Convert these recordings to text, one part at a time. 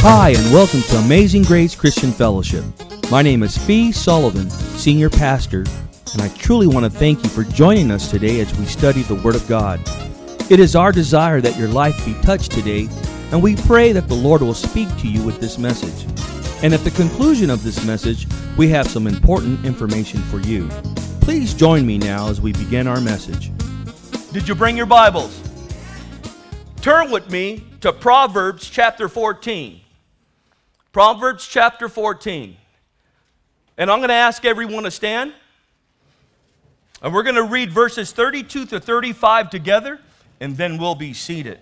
Hi, and welcome to Amazing Grace Christian Fellowship. My name is Fee Sullivan, Senior Pastor, and I truly want to thank you for joining us today as we study the Word of God. It is our desire that your life be touched today, and we pray that the Lord will speak to you with this message. And at the conclusion of this message, we have some important information for you. Please join me now as we begin our message. Did you bring your Bibles? Turn with me to Proverbs chapter 14. Proverbs chapter 14. And I'm going to ask everyone to stand. And we're going to read verses 32 to 35 together, and then we'll be seated.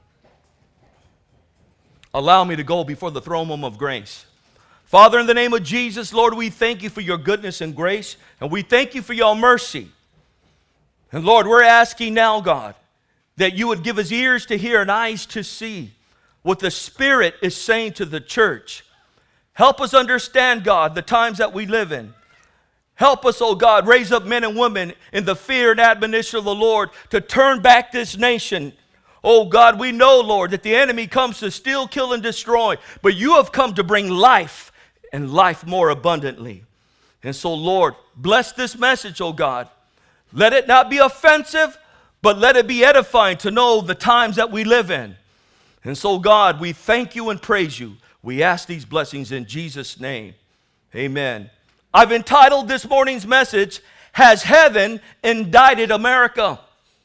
Allow me to go before the throne room of grace. Father, in the name of Jesus, Lord, we thank you for your goodness and grace, and we thank you for your mercy. And Lord, we're asking now, God, that you would give us ears to hear and eyes to see what the Spirit is saying to the church. Help us understand, God, the times that we live in. Help us, oh God, raise up men and women in the fear and admonition of the Lord to turn back this nation. Oh God, we know, Lord, that the enemy comes to steal, kill, and destroy, but you have come to bring life and life more abundantly. And so, Lord, bless this message, oh God. Let it not be offensive, but let it be edifying to know the times that we live in. And so, God, we thank you and praise you. We ask these blessings in Jesus' name. Amen. I've entitled this morning's message, Has Heaven Indicted America?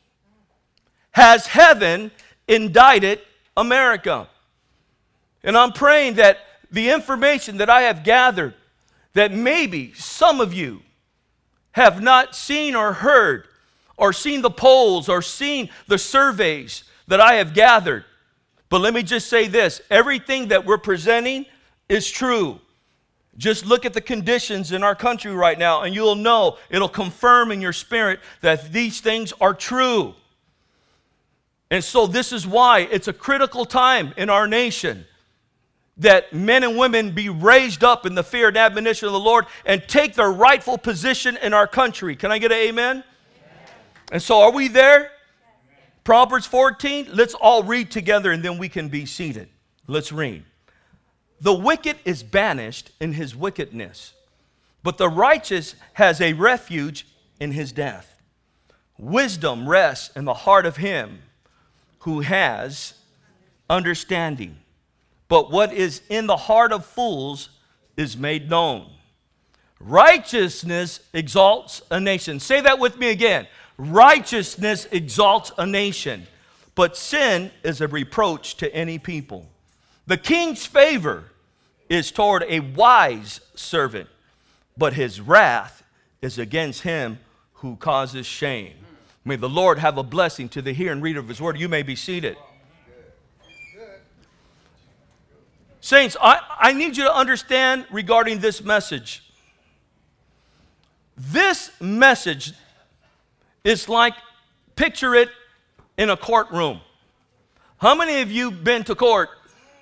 Has heaven indicted America? And I'm praying that the information that I have gathered, that maybe some of you have not seen or heard, or seen the polls, or seen the surveys that I have gathered. But let me just say this, everything that we're presenting is true. Just look at the conditions in our country right now, and you'll know, it'll confirm in your spirit that these things are true. And so this is why it's a critical time in our nation that men and women be raised up in the fear and admonition of the Lord and take their rightful position in our country. Can I get an amen? Amen. And so are we there? Proverbs 14, let's all read together and then we can be seated. Let's read. The wicked is banished in his wickedness, but the righteous has a refuge in his death. Wisdom rests in the heart of him who has understanding, but what is in the heart of fools is made known. Righteousness exalts a nation. Say that with me again. Righteousness exalts a nation, but sin is a reproach to any people. The king's favor is toward a wise servant, but his wrath is against him who causes shame. May the Lord have a blessing to the hearer and reader of his word. You may be seated. Saints, I need you to understand regarding this message. This message is like, picture it in a courtroom. How many of you been to court?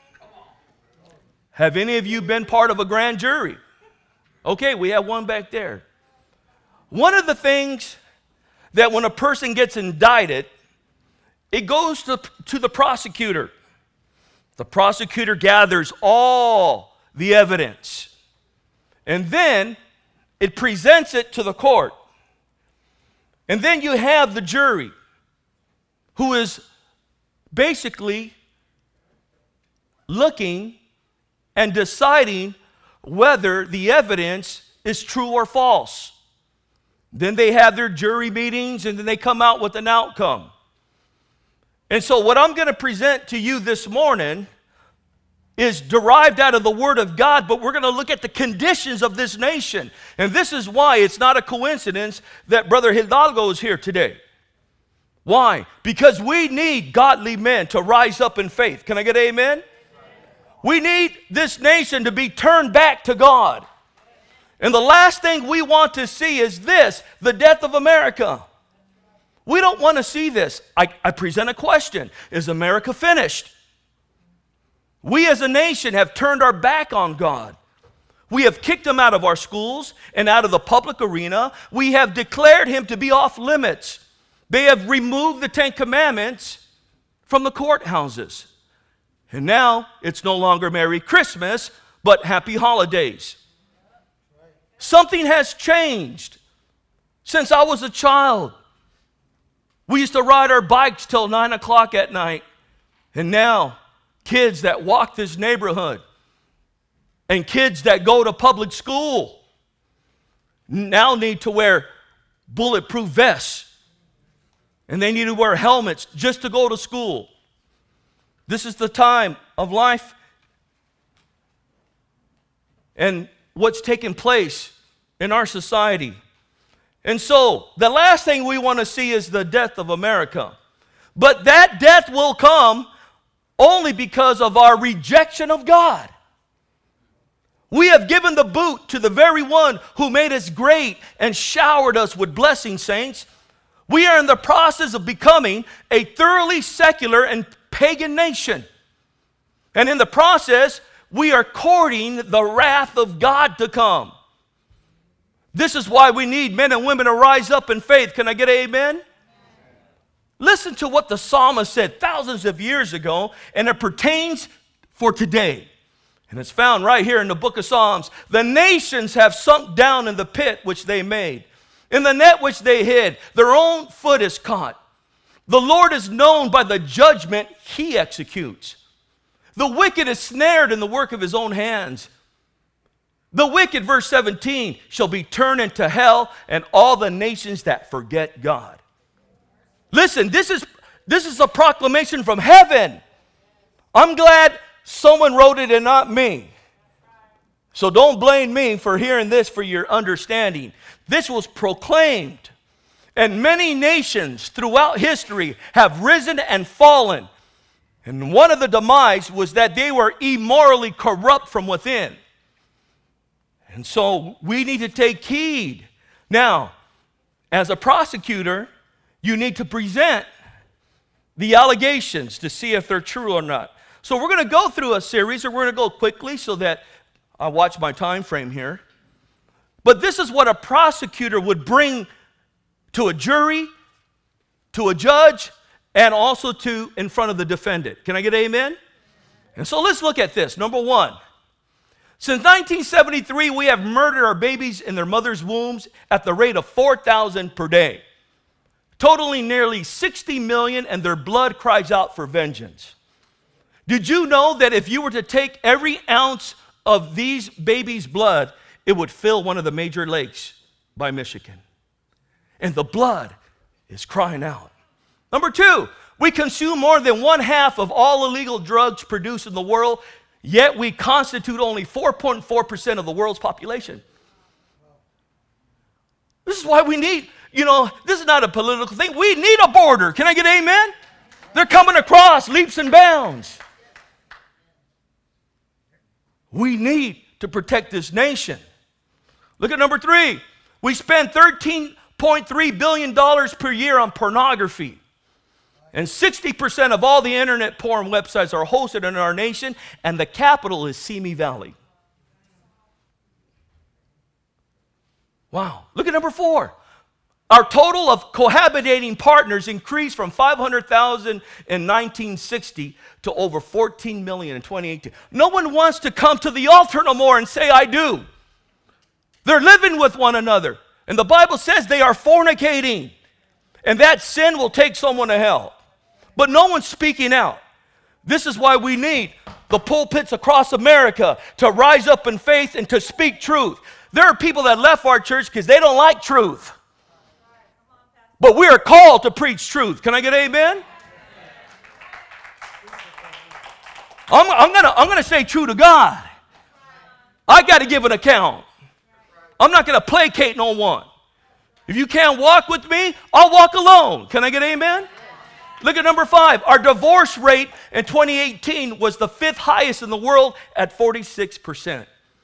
Have any of you been part of a grand jury? Okay, we have one back there. One of the things that when a person gets indicted, it goes to the prosecutor. The prosecutor gathers all the evidence, and then it presents it to the court. And then you have the jury, who is basically looking and deciding whether the evidence is true or false. Then they have their jury meetings, and then they come out with an outcome. And so what I'm going to present to you this morning is derived out of the Word of God, but we're going to look at the conditions of this nation. And this is why it's not a coincidence that Brother Hidalgo is here today. Why? Because we need godly men to rise up in faith. Can I get amen? We need this nation to be turned back to God. And the last thing we want to see is this, the death of America. We don't want to see this. I present a question. Is America finished? We as a nation have turned our back on God. We have kicked him out of our schools and out of the public arena. We have declared him to be off limits. They have removed the Ten Commandments from the courthouses. And now it's no longer Merry Christmas, but Happy Holidays. Something has changed since I was a child. We used to ride our bikes till 9 o'clock at night. And now, kids that walk this neighborhood and kids that go to public school now need to wear bulletproof vests. And they need to wear helmets just to go to school. This is the time of life and what's taking place in our society. And so, the last thing we want to see is the death of America. But that death will come only because of our rejection of God. We have given the boot to the very one who made us great and showered us with blessings, saints. We are in the process of becoming a thoroughly secular and pagan nation. And in the process, we are courting the wrath of God to come. This is why we need men and women to rise up in faith. Can I get an amen? Listen to what the psalmist said thousands of years ago, and it pertains for today. And it's found right here in the book of Psalms. The nations have sunk down in the pit which they made, in the net which they hid. Their own foot is caught. The Lord is known by the judgment he executes. The wicked is snared in the work of his own hands. The wicked, verse 17, shall be turned into hell, and all the nations that forget God. Listen, this is a proclamation from heaven. I'm glad someone wrote it and not me. So don't blame me for hearing this for your understanding. This was proclaimed, and many nations throughout history have risen and fallen. And one of the demise was that they were immorally corrupt from within. And so we need to take heed. Now, as a prosecutor, you need to present the allegations to see if they're true or not. So we're going to go through a series, and we're going to go quickly so that I watch my time frame here. But this is what a prosecutor would bring to a jury, to a judge, and also to in front of the defendant. Can I get amen? And so let's look at this. Number one, since 1973, we have murdered our babies in their mother's wombs at the rate of 4,000 per day, totaling nearly 60 million, and their blood cries out for vengeance. Did you know that if you were to take every ounce of these babies' blood, it would fill one of the major lakes by Michigan? And the blood is crying out. Number two, we consume more than 1/2 of all illegal drugs produced in the world, yet we constitute only 4.4% of the world's population. This is why we need, this is not a political thing. We need a border. Can I get amen? They're coming across leaps and bounds. We need to protect this nation. Look at number three. We spend $13.3 billion per year on pornography. And 60% of all the internet porn websites are hosted in our nation, and the capital is Simi Valley. Wow. Look at number four. Our total of cohabitating partners increased from 500,000 in 1960 to over 14 million in 2018. No one wants to come to the altar no more and say, I do. They're living with one another. And the Bible says they are fornicating. And that sin will take someone to hell. But no one's speaking out. This is why we need the pulpits across America to rise up in faith and to speak truth. There are people that left our church because they don't like truth. But we are called to preach truth. Can I get amen? I'm gonna say true to God. I got to give an account. I'm not going to placate no one. If you can't walk with me, I'll walk alone. Can I get amen? Look at number 5. Our divorce rate in 2018 was the 5th highest in the world at 46%.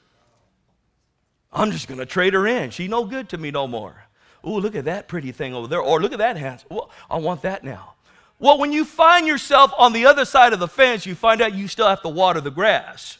I'm just going to trade her in. She no good to me no more. Ooh, look at that pretty thing over there. Or look at that handsome. Well, I want that now. Well, when you find yourself on the other side of the fence, you find out you still have to water the grass.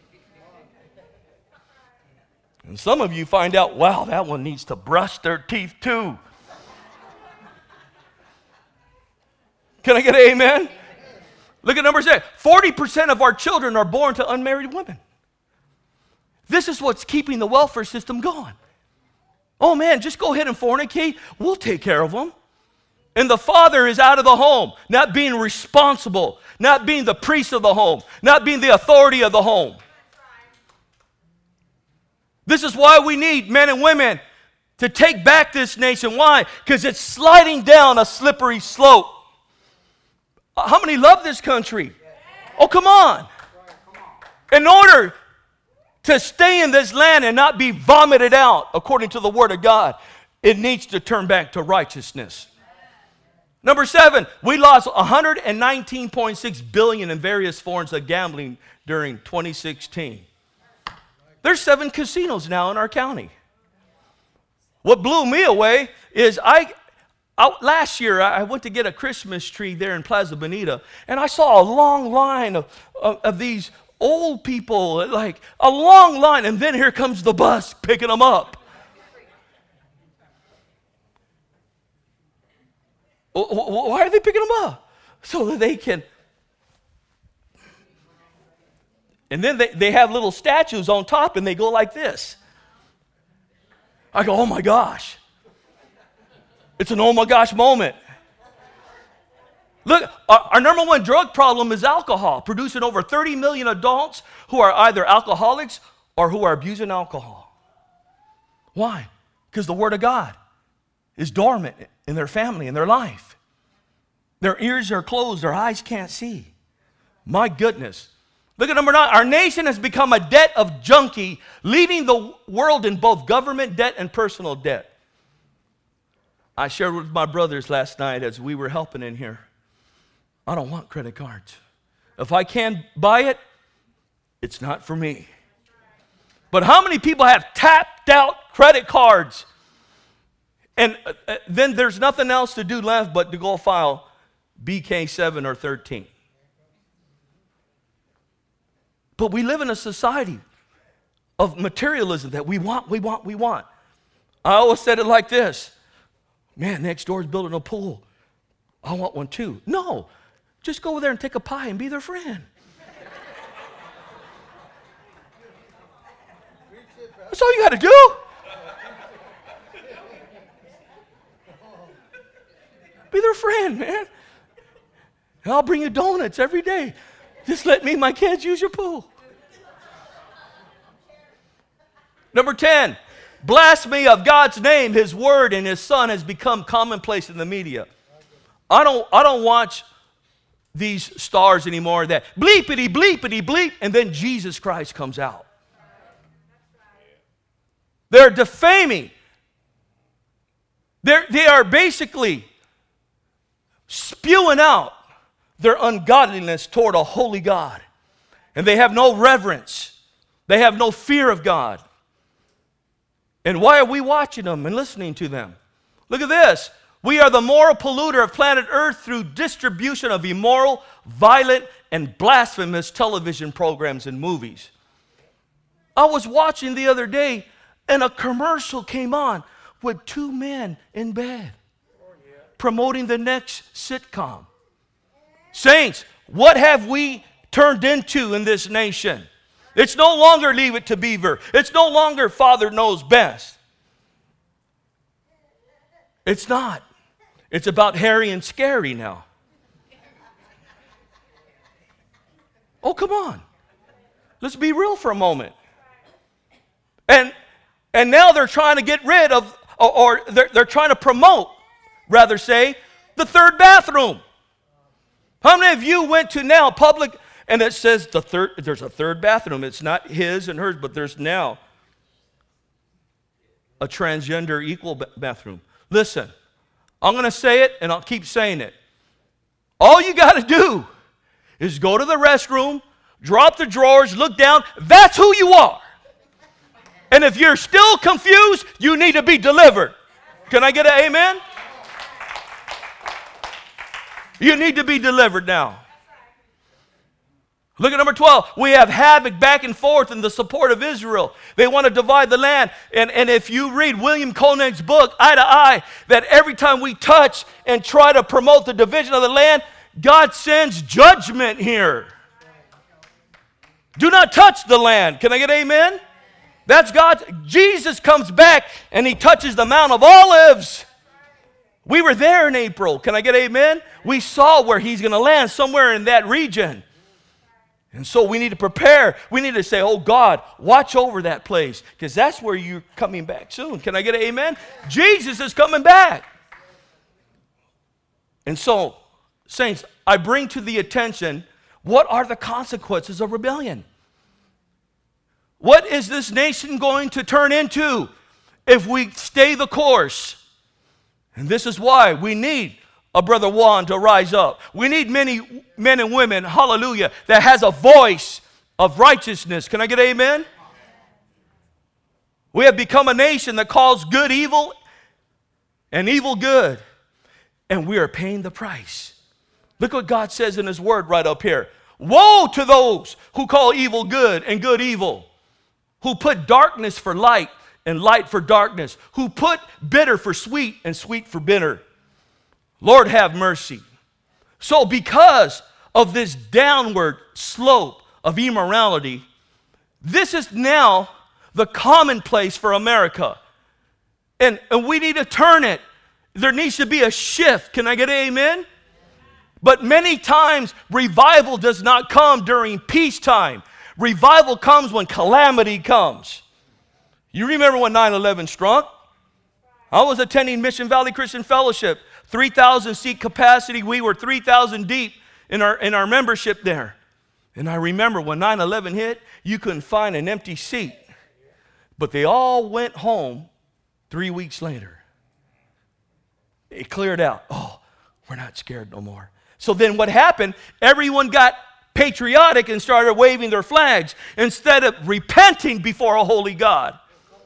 And some of you find out, wow, that one needs to brush their teeth too. Can I get an amen? Look at number 6. 40% of our children are born to unmarried women. This is what's keeping the welfare system going. Oh man, just go ahead and fornicate. We'll take care of them. And the father is out of the home, not being responsible, not being the priest of the home, not being the authority of the home. This is why we need men and women to take back this nation. Why? Because it's sliding down a slippery slope. How many love this country? Oh, come on. In order to stay in this land and not be vomited out according to the Word of God, it needs to turn back to righteousness. Number 7, we lost $119.6 billion in various forms of gambling during 2016. There's 7 casinos now in our county. What blew me away is last year I went to get a Christmas tree there in Plaza Bonita, and I saw a long line of these old people, like a long line, and then here comes the bus picking them up. Why are they picking them up? So that they can. And then they have little statues on top, and they go like this. I go, oh my gosh. It's an oh my gosh moment. Look, our number one drug problem is alcohol, producing over 30 million adults who are either alcoholics or who are abusing alcohol. Why? Because the Word of God is dormant in their family, in their life. Their ears are closed, their eyes can't see. My goodness. Look at number 9. Our nation has become a debt of junkie, leaving the world in both government debt and personal debt. I shared with my brothers last night as we were helping in here. I don't want credit cards. If I can't buy it, it's not for me. But how many people have tapped out credit cards? And then there's nothing else to do left but to go file BK7 or 13. But we live in a society of materialism that we want. I always said it like this. Man, next door is building a pool. I want one too. No, just go over there and take a pie and be their friend. That's all you got to do. Be their friend, man. And I'll bring you donuts every day. Just let me and my kids use your pool. Number 10, blasphemy of God's name, His Word, and His Son has become commonplace in the media. I don't watch these stars anymore that bleepity, bleepity, bleep, and then Jesus Christ comes out. They're defaming. They are basically spewing out their ungodliness toward a holy God. And they have no reverence. They have no fear of God. And why are we watching them and listening to them? Look at this. We are the moral polluter of planet Earth through distribution of immoral, violent, and blasphemous television programs and movies. I was watching the other day, and a commercial came on with 2 men in bed promoting the next sitcom. Saints, what have we turned into in this nation? It's no longer Leave It to Beaver. It's no longer Father Knows Best. It's not. It's about Harry and Scary now. Oh, come on. Let's be real for a moment. And now they're trying to get rid of, or they're trying to promote, rather say, the third bathroom. How many of you went to now public and it says there's a third bathroom? It's not his and hers, but there's now a transgender equal bathroom. Listen, I'm going to say it and I'll keep saying it. All you got to do is go to the restroom, drop the drawers, look down. That's who you are. And if you're still confused, you need to be delivered. Can I get an amen? You need to be delivered now. Look at number 12. We have havoc back and forth in the support of Israel. They want to divide the land. And if you read William Koenig's book, Eye to Eye, that every time we touch and try to promote the division of the land, God sends judgment here. Do not touch the land. Can I get amen? That's God. Jesus comes back and he touches the Mount of Olives. We were there in April. Can I get amen? We saw where he's going to land, somewhere in that region. And so we need to prepare. We need to say, oh God, watch over that place, because that's where you're coming back soon. Can I get an amen? Jesus is coming back. And so, saints, I bring to the attention, what are the consequences of rebellion? What is this nation going to turn into if we stay the course? And this is why we need a Brother Juan to rise up. We need many men and women, hallelujah, that has a voice of righteousness. Can I get amen? We have become a nation that calls good evil and evil good. And we are paying the price. Look what God says in his word right up here. Woe to those who call evil good and good evil, who put darkness for light and light for darkness, who put bitter for sweet and sweet for bitter. Lord, have mercy. So because of this downward slope of immorality, this is now the commonplace for America. And we need to turn it. There needs to be a shift. Can I get an amen? But many times, revival does not come during peacetime. Revival comes when calamity comes. You remember when 9/11 struck? I was attending Mission Valley Christian Fellowship, 3,000 seat capacity. We were 3,000 deep in our membership there. And I remember when 9/11 hit, you couldn't find an empty seat. But they all went home 3 weeks later. It cleared out. Oh, we're not scared no more. So then what happened? Everyone got patriotic and started waving their flags instead of repenting before a holy God.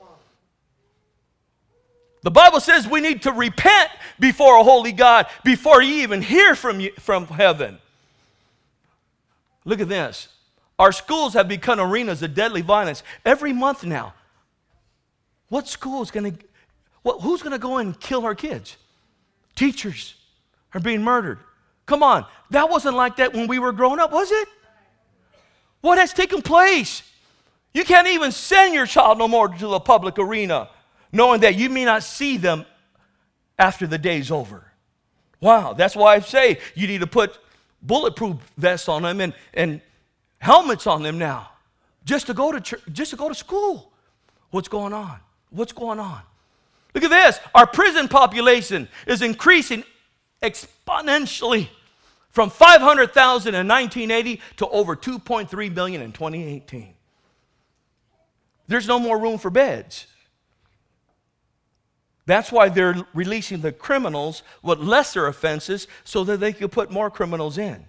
The Bible says we need to repent before a holy God before you even hear from heaven. Look at this. Our schools have become arenas of deadly violence every month now. What school is going to, who's going to go and kill our kids? Teachers are being murdered. Come on, that wasn't like that when we were growing up, was it? What has taken place? You can't even send your child no more to the public arena, knowing that you may not see them after the day's over. Wow, that's why I say you need to put bulletproof vests on them and helmets on them now, just to go to church, just to go to school. What's going on? What's going on? Look at this. Our prison population is increasing exponentially from 500,000 in 1980 to over 2.3 million in 2018. There's no more room for beds. That's why they're releasing the criminals with lesser offenses so that they can put more criminals in.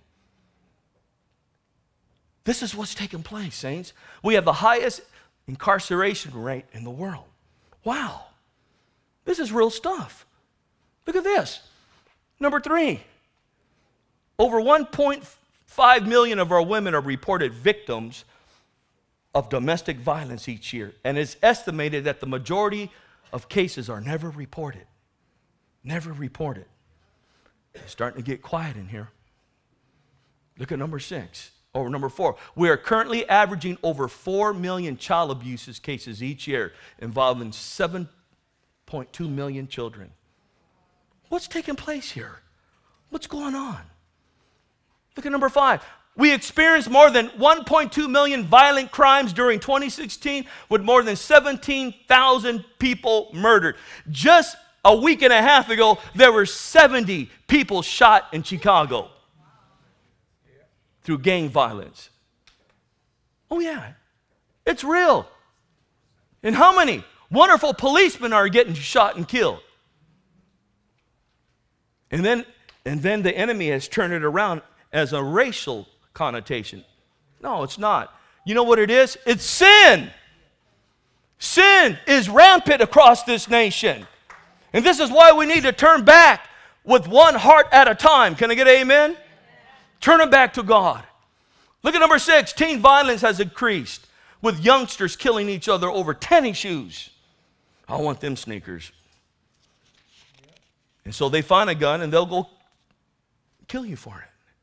This is what's taking place, saints. We have the highest incarceration rate in the world. Wow. This is real stuff. Look at this. Number 3. Over 1.5 million of our women are reported victims of domestic violence each year. And it's estimated that the majority of cases are never reported. Never reported. It's starting to get quiet in here. Look at number 6. Or number 4. We are currently averaging over 4 million child abuse cases each year involving 7.2 million children. What's taking place here? What's going on? Look at number 5. We experienced more than 1.2 million violent crimes during 2016 with more than 17,000 people murdered. Just a week and a half ago, there were 70 people shot in Chicago through gang violence. Oh yeah, it's real. And how many wonderful policemen are getting shot and killed? And then the enemy has turned it around as a racial connotation. No, it's not. You know what it is? It's sin. Sin is rampant across this nation. And this is why we need to turn back with one heart at a time. Can I get an amen? Turn it back to God. Look at number 6. Teen violence has increased with youngsters killing each other over tennis shoes. I want them sneakers. And so they find a gun and they'll go kill you for it.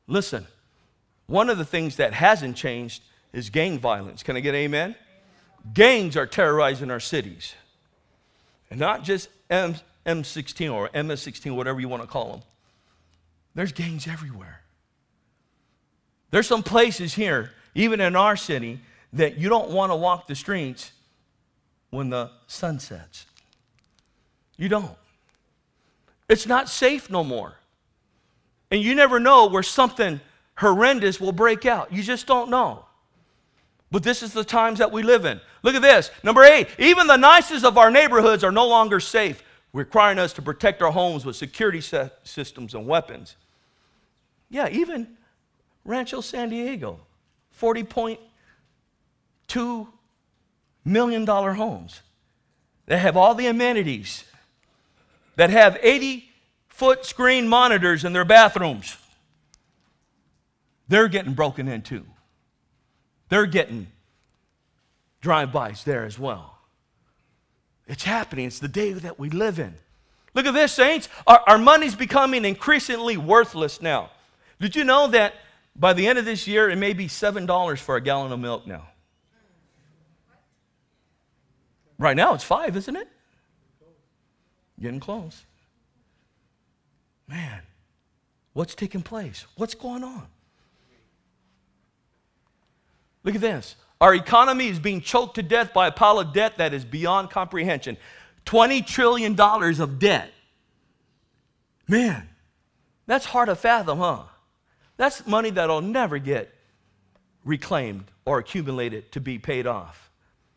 Listen, one of the things that hasn't changed is gang violence. Can I get amen? Gangs are terrorizing our cities. And not just M16 or MS-16, whatever you want to call them. There's gangs everywhere. There's some places here, even in our city, that you don't want to walk the streets when the sun sets. You don't. It's not safe no more. And you never know where something horrendous will break out. You just don't know. But this is the times that we live in. Look at this. Number 8, even the nicest of our neighborhoods are no longer safe, requiring us to protect our homes with security systems and weapons. Yeah, even Rancho San Diego, $40.2 million homes that have all the amenities, that have 80-foot screen monitors in their bathrooms. They're getting broken into. They're getting drive-bys there as well. It's happening. It's the day that we live in. Look at this, saints. Our money's becoming increasingly worthless now. Did you know that by the end of this year, it may be $7 for a gallon of milk now? Right now, it's $5, isn't it? Getting close. Man, what's taking place? What's going on? Look at this. Our economy is being choked to death by a pile of debt that is beyond comprehension. $20 trillion of debt. Man, that's hard to fathom, huh? That's money that'll never get reclaimed or accumulated to be paid off.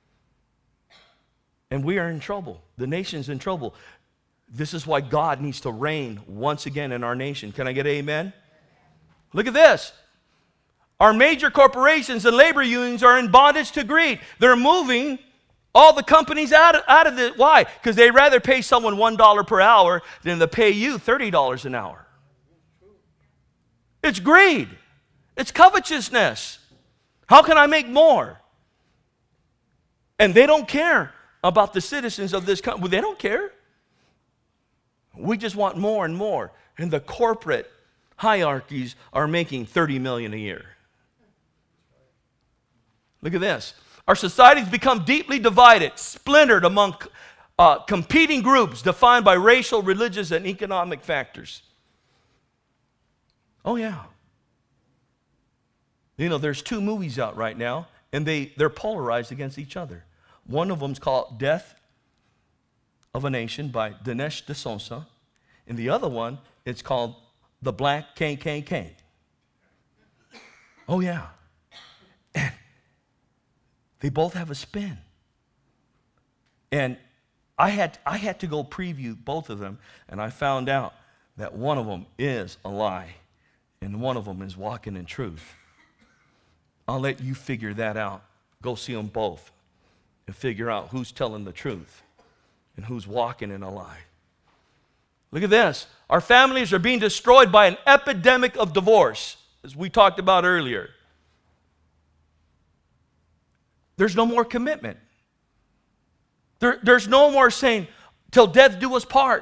And we are in trouble. The nation's in trouble. This is why God needs to reign once again in our nation. Can I get amen? Look at this. Our major corporations and labor unions are in bondage to greed. They're moving all the companies out of it. Why? Because they'd rather pay someone $1 per hour than to pay you $30 an hour. It's greed. It's covetousness. How can I make more? And they don't care about the citizens of this country. They don't care. We just want more and more. And the corporate hierarchies are making $30 million a year. Look at this. Our society's become deeply divided, splintered among competing groups defined by racial, religious, and economic factors. Oh, yeah. You know, there's 2 movies out right now, and they're polarized against each other. One of them's called Death of a Nation by Dinesh D'Souza, and the other one, it's called The Black KKK. Oh, yeah. And they both have a spin. And I had to go preview both of them, and I found out that one of them is a lie, and one of them is walking in truth. I'll let you figure that out. Go see them both and figure out who's telling the truth and who's walking in a lie. Look at this. Our families are being destroyed by an epidemic of divorce, as we talked about earlier. There's no more commitment. There's no more saying, till death do us part.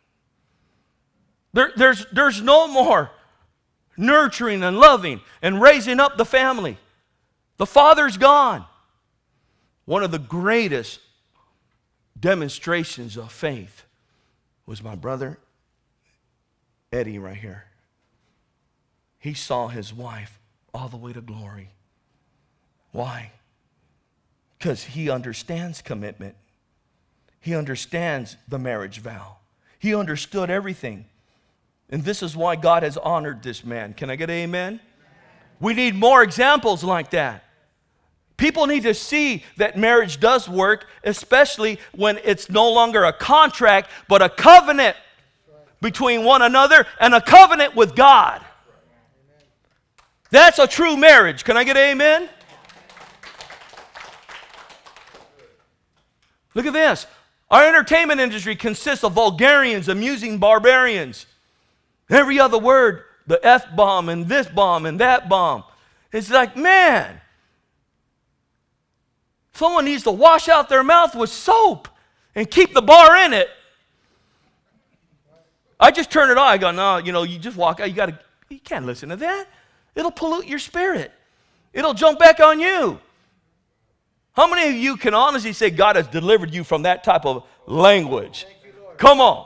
There's no more nurturing and loving and raising up the family. The father's gone. One of the greatest demonstrations of faith was my brother Eddie right here. He saw his wife all the way to glory. Why? Because he understands commitment. He understands the marriage vow. He understood everything. And this is why God has honored this man. Can I get an amen? We need more examples like that. People need to see that marriage does work, especially when it's no longer a contract, but a covenant between one another and a covenant with God. That's a true marriage. Can I get an amen? Look at this. Our entertainment industry consists of vulgarians, amusing barbarians. Every other word, the F-bomb and this bomb and that bomb. It's like, man, someone needs to wash out their mouth with soap and keep the bar in it. I just turn it on. I go, no, you just walk out. You got to You can't listen to that. It'll pollute your spirit. It'll jump back on you. How many of you can honestly say God has delivered you from that type of language? Come on.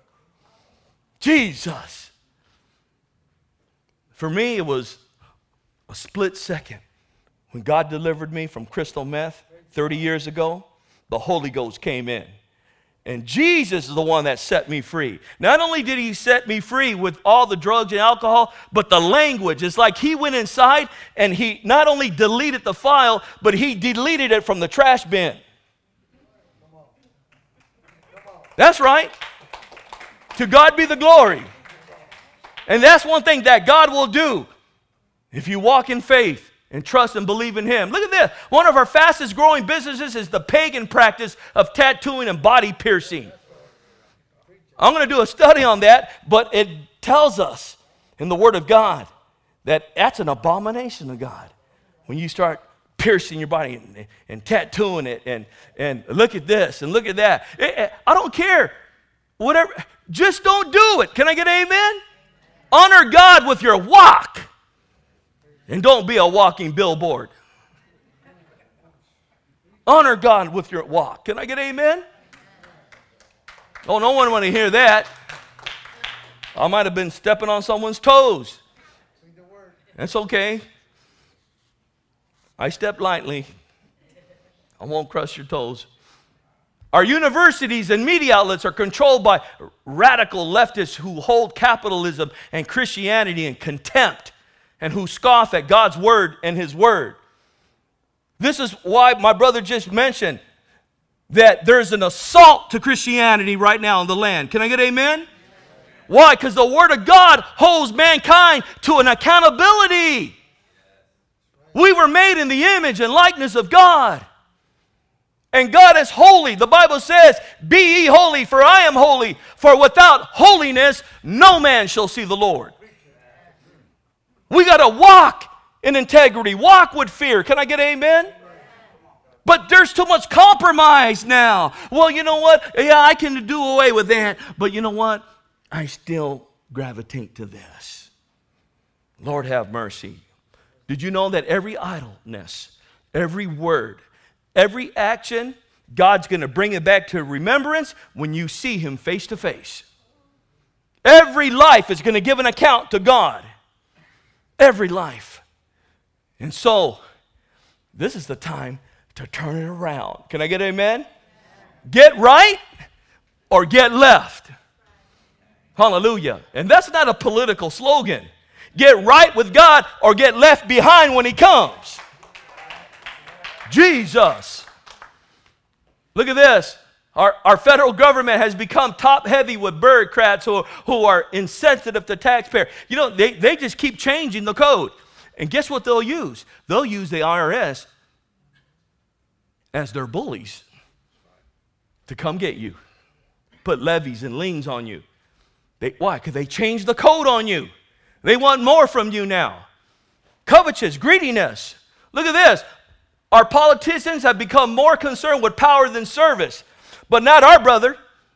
Jesus. For me, it was a split second. When God delivered me from crystal meth 30 years ago, the Holy Ghost came in. And Jesus is the one that set me free. Not only did he set me free with all the drugs and alcohol, but the language. It's like he went inside and he not only deleted the file, but he deleted it from the trash bin. That's right. To God be the glory. And that's one thing that God will do if you walk in faith and trust and believe in him. Look at this. One of our fastest growing businesses is the pagan practice of tattooing and body piercing. I'm going to do a study on that, but it tells us in the Word of God that that's an abomination to God. When you start piercing your body and tattooing it and look at this and look at that. I don't care. Whatever. Just don't do it. Can I get an amen? Honor God with your walk. And don't be a walking billboard. Honor God with your walk. Can I get amen? Oh, no one want to hear that. I might have been stepping on someone's toes. That's okay. I step lightly. I won't crush your toes. Our universities and media outlets are controlled by radical leftists who hold capitalism and Christianity in contempt, and who scoff at God's word and his word. This is why my brother just mentioned that there's an assault to Christianity right now in the land. Can I get amen? Why? Because the word of God holds mankind to an accountability. We were made in the image and likeness of God. And God is holy. The Bible says, "Be ye holy, for I am holy. For without holiness, no man shall see the Lord." We got to walk in integrity, walk with fear. Can I get amen? But there's too much compromise now. Well, you know what? Yeah, I can do away with that. But you know what? I still gravitate to this. Lord have mercy. Did you know that every idleness, every word, every action, God's going to bring it back to remembrance when you see him face to face? Every life is going to give an account to God. Every life. And so, this is the time to turn it around. Can I get an amen? Get right or get left. Hallelujah. And that's not a political slogan. Get right with God or get left behind when he comes. Jesus. Look at this. Our federal government has become top-heavy with bureaucrats who are insensitive to taxpayers. You know, they just keep changing the code. And guess what they'll use? They'll use the IRS as their bullies to come get you. Put levies and liens on you. Why? Because they changed the code on you. They want more from you now. Covetous, greediness. Look at this. Our politicians have become more concerned with power than service. But not our brother.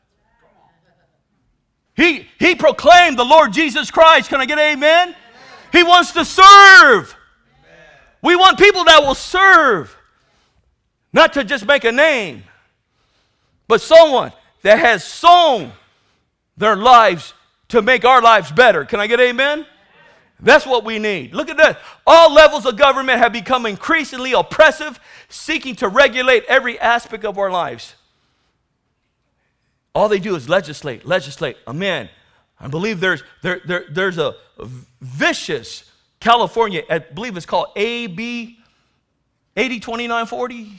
He proclaimed the Lord Jesus Christ. Can I get an amen? He wants to serve. We want people that will serve. Not to just make a name. But someone that has sown their lives to make our lives better. Can I get an amen? That's what we need. Look at that. All levels of government have become increasingly oppressive, seeking to regulate every aspect of our lives. All they do is legislate. Amen. I believe there's a vicious California, I believe it's called AB 802940?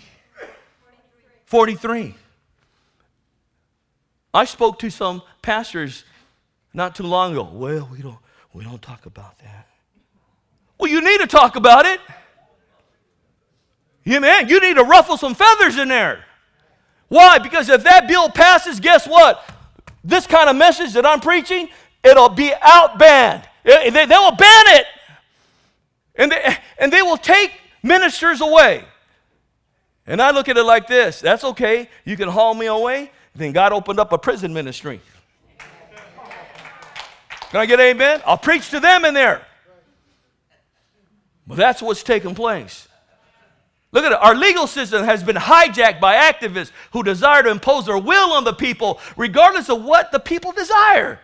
43. I spoke to some pastors not too long ago. Well, we don't talk about that. Well, you need to talk about it. Yeah, man, you need to ruffle some feathers in there. Why? Because if that bill passes, guess what? This kind of message that I'm preaching, it'll be outbanned. They will ban it. And they will take ministers away. And I look at it like this. That's okay. You can haul me away. Then God opened up a prison ministry. Can I get an amen? I'll preach to them in there. But that's what's taking place. Look at it. Our legal system has been hijacked by activists who desire to impose their will on the people, regardless of what the people desire.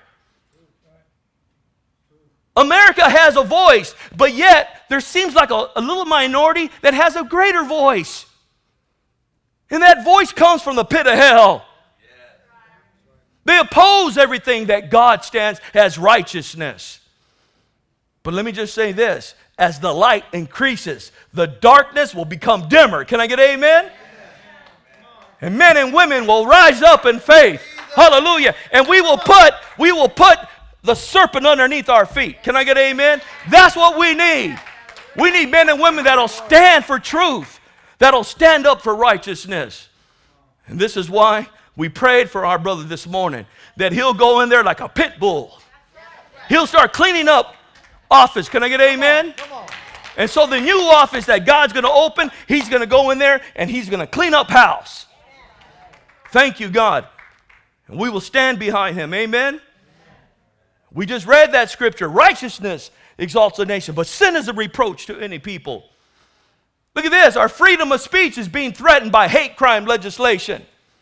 America has a voice, but yet there seems like a little minority that has a greater voice. And that voice comes from the pit of hell. They oppose everything that God stands as righteousness. But let me just say this. As the light increases, the darkness will become dimmer. Can I get an amen? And men and women will rise up in faith. Hallelujah. And we will put the serpent underneath our feet. Can I get an amen? That's what we need. We need men and women that'll stand for truth, that'll stand up for righteousness. And this is why we prayed for our brother this morning, that he'll go in there like a pit bull. He'll start cleaning up office. Can I get an amen? And so the new office that God's going to open, he's going to go in there and he's going to clean up house. Thank you, God. And we will stand behind him. Amen? We just read that scripture. Righteousness exalts a nation, but sin is a reproach to any people. Look at this. Our freedom of speech is being threatened by hate crime legislation.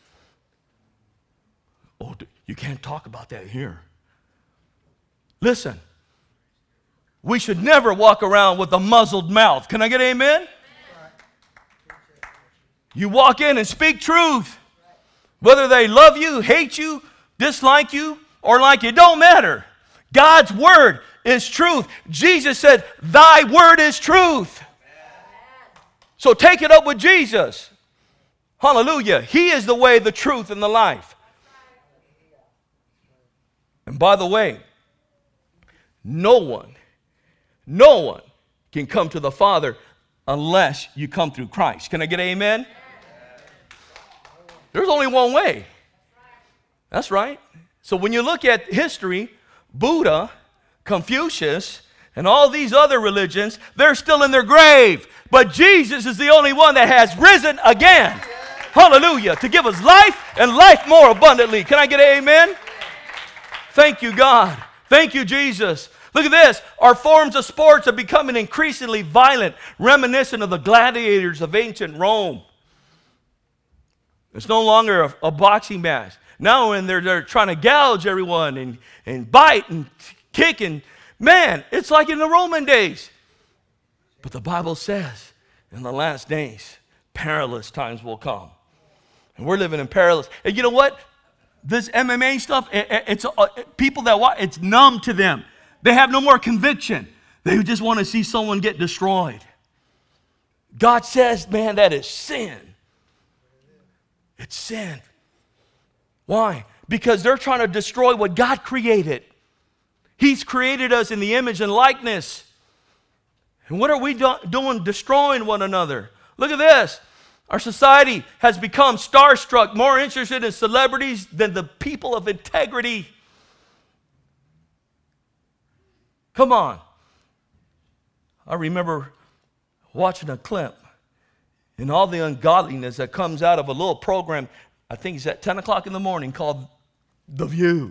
Oh, you can't talk about that here. Listen. We should never walk around with a muzzled mouth. Can I get an amen? You walk in and speak truth. Whether they love you, hate you, dislike you, or like you, don't matter. God's word is truth. Jesus said, thy word is truth. So take it up with Jesus. Hallelujah. He is the way, the truth, and the life. And by the way, no one can come to the Father unless you come through Christ. Can I get an amen? There's only one way. That's right. So when you look at history, Buddha, Confucius, and all these other religions, they're still in their grave. But Jesus is the only one that has risen again. Hallelujah. To give us life and life more abundantly. Can I get an amen? Thank you, God. Thank you, Jesus. Look at this. Our forms of sports are becoming increasingly violent, reminiscent of the gladiators of ancient Rome. It's no longer a boxing match. Now when they're trying to gouge everyone and bite and kick, and man, it's like in the Roman days. But the Bible says in the last days, perilous times will come. And we're living in perilous. And you know what? This MMA stuff, it's people that watch, it's numb to them. They have no more conviction. They just want to see someone get destroyed. God says, man, that is sin. It's sin. Why? Because they're trying to destroy what God created. He's created us in the image and likeness. And what are we doing? Destroying one another. Look at this. Our society has become starstruck, more interested in celebrities than the people of integrity. Come on. I remember watching a clip and all the ungodliness that comes out of a little program, I think it's at 10 o'clock in the morning, called The View.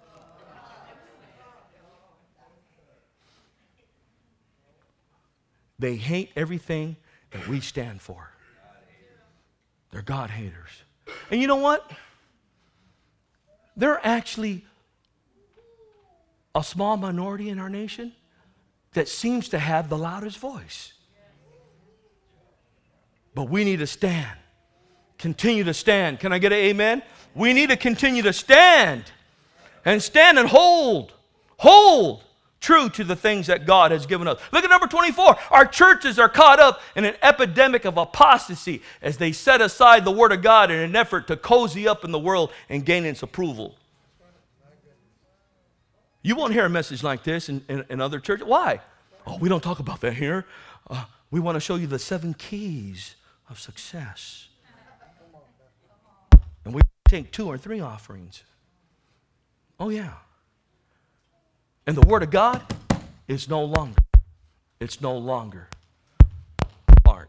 They hate everything that we stand for. They're God haters. And you know what? They're actually a small minority in our nation that seems to have the loudest voice. But we need to stand. Continue to stand. Can I get an amen? We need to continue to stand. And stand and hold. Hold true to the things that God has given us. Look at number 24. Our churches are caught up in an epidemic of apostasy as they set aside the Word of God in an effort to cozy up in the world and gain its approval. You won't hear a message like this in other churches. Why? Oh, we don't talk about that here. We want to show you the 7 keys of success. And we take 2 or 3 offerings. Oh, yeah. And the Word of God is no longer. It's no longer art.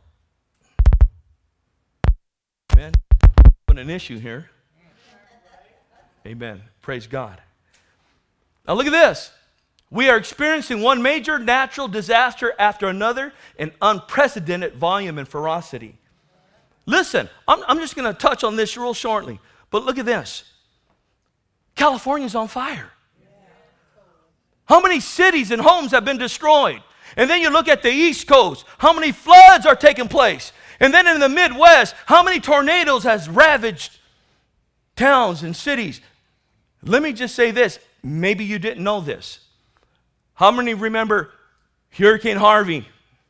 Amen. Put an issue here. Amen. Praise God. Now look at this. We are experiencing one major natural disaster after another in unprecedented volume and ferocity. Listen, I'm just going to touch on this real shortly, but look at this. California's on fire. How many cities and homes have been destroyed? And then you look at the East Coast, how many floods are taking place? And then in the Midwest, how many tornadoes has ravaged towns and cities? Let me just say this. Maybe you didn't know this. How many remember Hurricane Harvey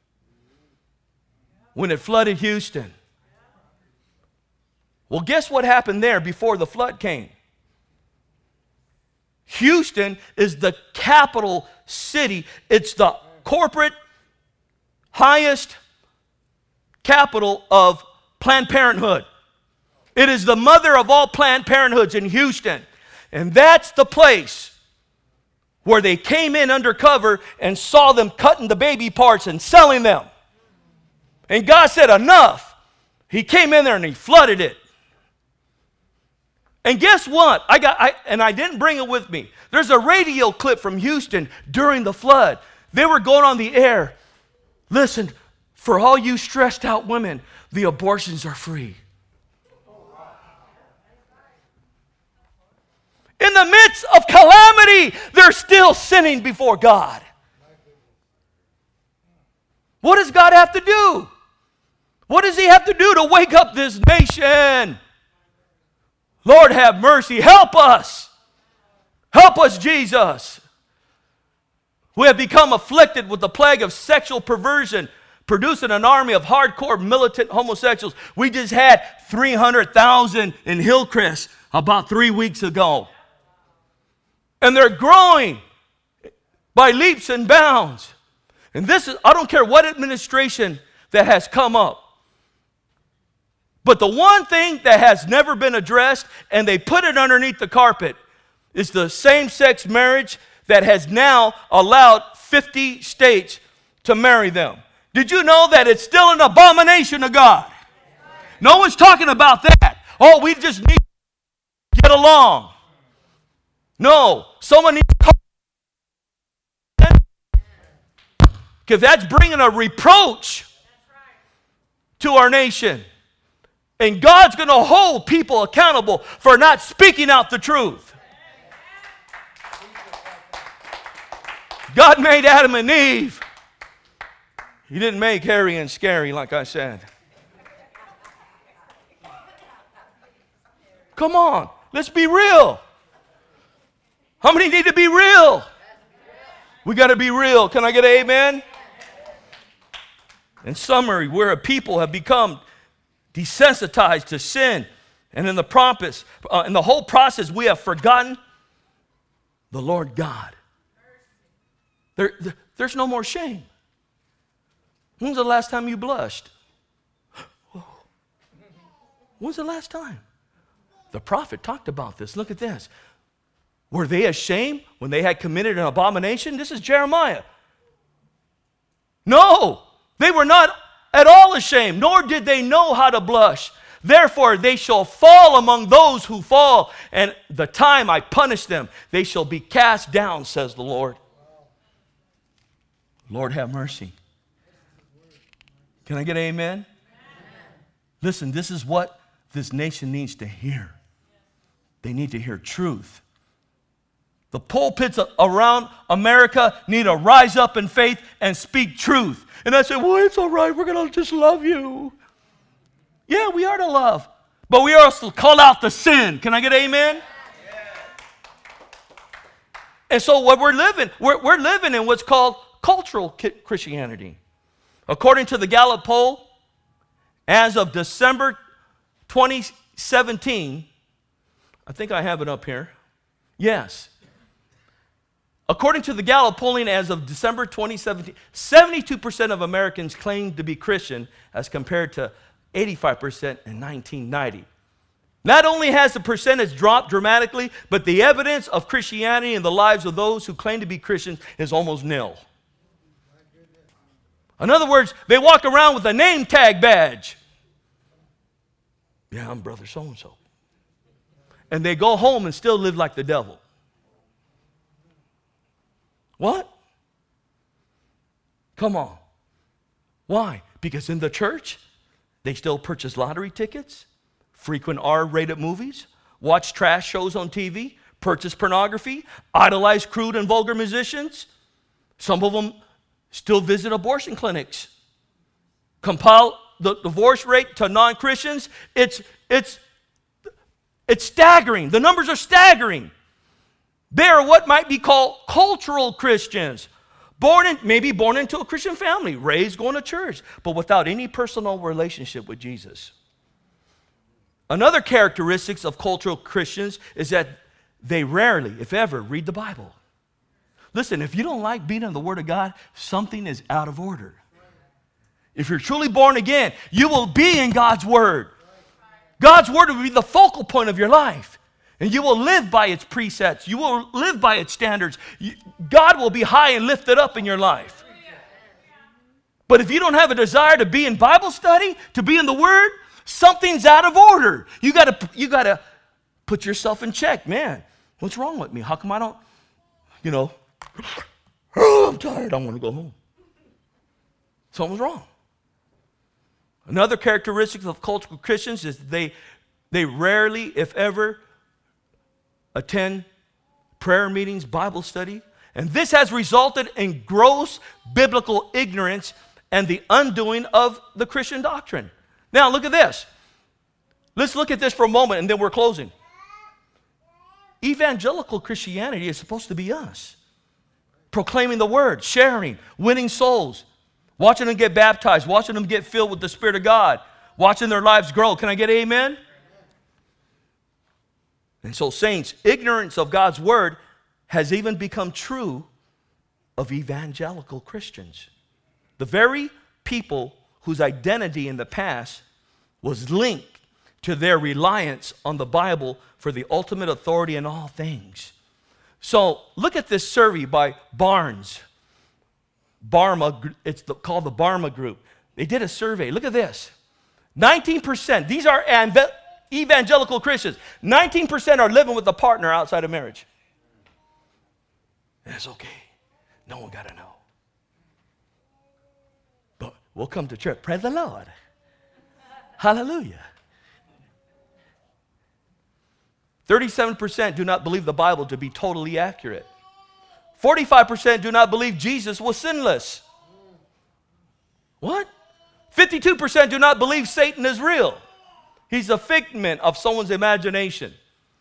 when it flooded Houston? Well, guess what happened there before the flood came? Houston is the capital city. It's the corporate highest capital of Planned Parenthood. It is the mother of all Planned Parenthoods in Houston. And that's the place where they came in undercover and saw them cutting the baby parts and selling them. And God said, enough. He came in there and he flooded it. And guess what? I didn't bring it with me. There's a radio clip from Houston during the flood. They were going on the air. Listen, for all you stressed out women, the abortions are free. In the midst of calamity, they're still sinning before God. What does God have to do? What does He have to do to wake up this nation? Lord, have mercy. Help us. Help us, Jesus. We have become afflicted with the plague of sexual perversion, producing an army of hardcore militant homosexuals. We just had 300,000 in Hillcrest about 3 weeks ago. And they're growing by leaps and bounds. And this is, I don't care what administration that has come up. But the one thing that has never been addressed, and they put it underneath the carpet, is the same-sex marriage that has now allowed 50 states to marry them. Did you know that it's still an abomination to God? No one's talking about that. Oh, we just need to get along. No, someone needs to, because that's bringing a reproach to our nation. And God's going to hold people accountable for not speaking out the truth. God made Adam and Eve. He didn't make hairy and scary, like I said. Come on, let's be real. How many need to be real? We got to be real. Can I get an amen? In summary, we're a people have become desensitized to sin, and in the whole process, we have forgotten the Lord God. There's no more shame. When's the last time you blushed? When's the last time? The prophet talked about this. Look at this. Were they ashamed when they had committed an abomination? This is Jeremiah. No, they were not at all ashamed, nor did they know how to blush. Therefore, they shall fall among those who fall, and the time I punish them, they shall be cast down, says the Lord. Lord, have mercy. Can I get an amen? Amen? Listen, this is what this nation needs to hear. They need to hear truth. The pulpits around America need to rise up in faith and speak truth. And I say, well, it's all right. We're going to just love you. Yeah, we are to love. But we are also to call out the sin. Can I get amen? Yeah. And so what we're living in what's called cultural Christianity. According to the Gallup poll, as of December 2017, I think I have it up here. Yes. According to the Gallup polling as of December 2017, 72% of Americans claim to be Christian as compared to 85% in 1990. Not only has the percentage dropped dramatically, but the evidence of Christianity in the lives of those who claim to be Christians is almost nil. In other words, they walk around with a name tag badge. Yeah, I'm brother so-and-so. And they go home and still live like the devil. What? Come on. Why? Because in the church, they still purchase lottery tickets, frequent R-rated movies, watch trash shows on TV, purchase pornography, idolize crude and vulgar musicians. Some of them still visit abortion clinics. Compile the divorce rate to non-Christians. It's staggering. The numbers are staggering. They are what might be called cultural Christians. Maybe born into a Christian family, raised going to church, but without any personal relationship with Jesus. Another characteristic of cultural Christians is that they rarely, if ever, read the Bible. Listen, if you don't like being in the Word of God, something is out of order. If you're truly born again, you will be in God's Word. God's Word will be the focal point of your life. And you will live by its precepts. You will live by its standards. God will be high and lifted up in your life. But if you don't have a desire to be in Bible study, to be in the Word, something's out of order. You gotta put yourself in check. Man, what's wrong with me? How come I don't, I'm tired, I want to go home. Something's wrong. Another characteristic of cultural Christians is they rarely, if ever, attend prayer meetings, Bible study, and this has resulted in gross biblical ignorance and the undoing of the Christian doctrine. Now, look at this. Let's look at this for a moment, and then we're closing. Evangelical Christianity is supposed to be us. Proclaiming the word, sharing, winning souls, watching them get baptized, watching them get filled with the Spirit of God, watching their lives grow. Can I get amen? And so, saints, ignorance of God's word has even become true of evangelical Christians. The very people whose identity in the past was linked to their reliance on the Bible for the ultimate authority in all things. So, look at this survey by Barnes. It's called the Barma Group. They did a survey. Look at this. 19%, these are evangelical Christians. 19% are living with a partner outside of marriage. That's okay. No one got to know. But we'll come to church. Praise the Lord. Hallelujah. 37% do not believe the Bible to be totally accurate. 45% do not believe Jesus was sinless. What? 52% do not believe Satan is real. He's a figment of someone's imagination.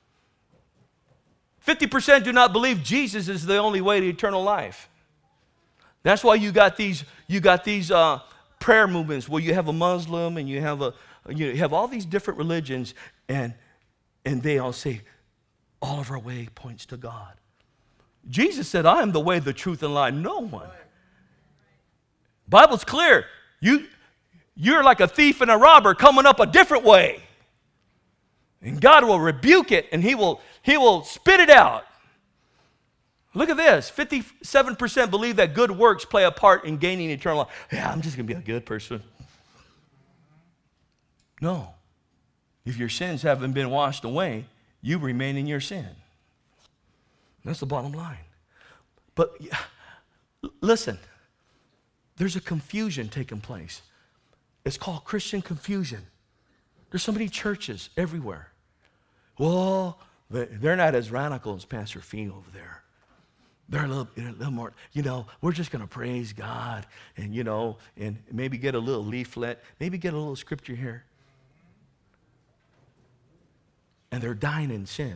50% do not believe Jesus is the only way to eternal life. That's why you got these prayer movements where you have a Muslim and you have all these different religions, and they all say all of our way points to God. Jesus said, I am the way, the truth, and life. No one. Bible's clear. You're like a thief and a robber coming up a different way. And God will rebuke it, and he will spit it out. Look at this. 57% believe that good works play a part in gaining eternal life. Yeah, I'm just going to be a good person. No. If your sins haven't been washed away, you remain in your sin. That's the bottom line. But listen, there's a confusion taking place. It's called Christian confusion. There's so many churches everywhere. Well, they're not as radical as Pastor Fee over there. They're a little more, we're just going to praise God and, and maybe get a little leaflet, maybe get a little scripture here. And they're dying in sin.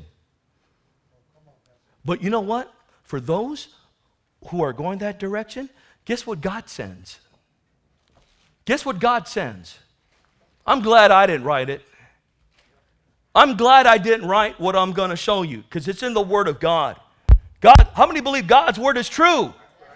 But you know what? For those who are going that direction, guess what God sends? Guess what God sends? I'm glad I didn't write it. I'm glad I didn't write what I'm going to show you, because it's in the Word of God. How many believe God's Word is true?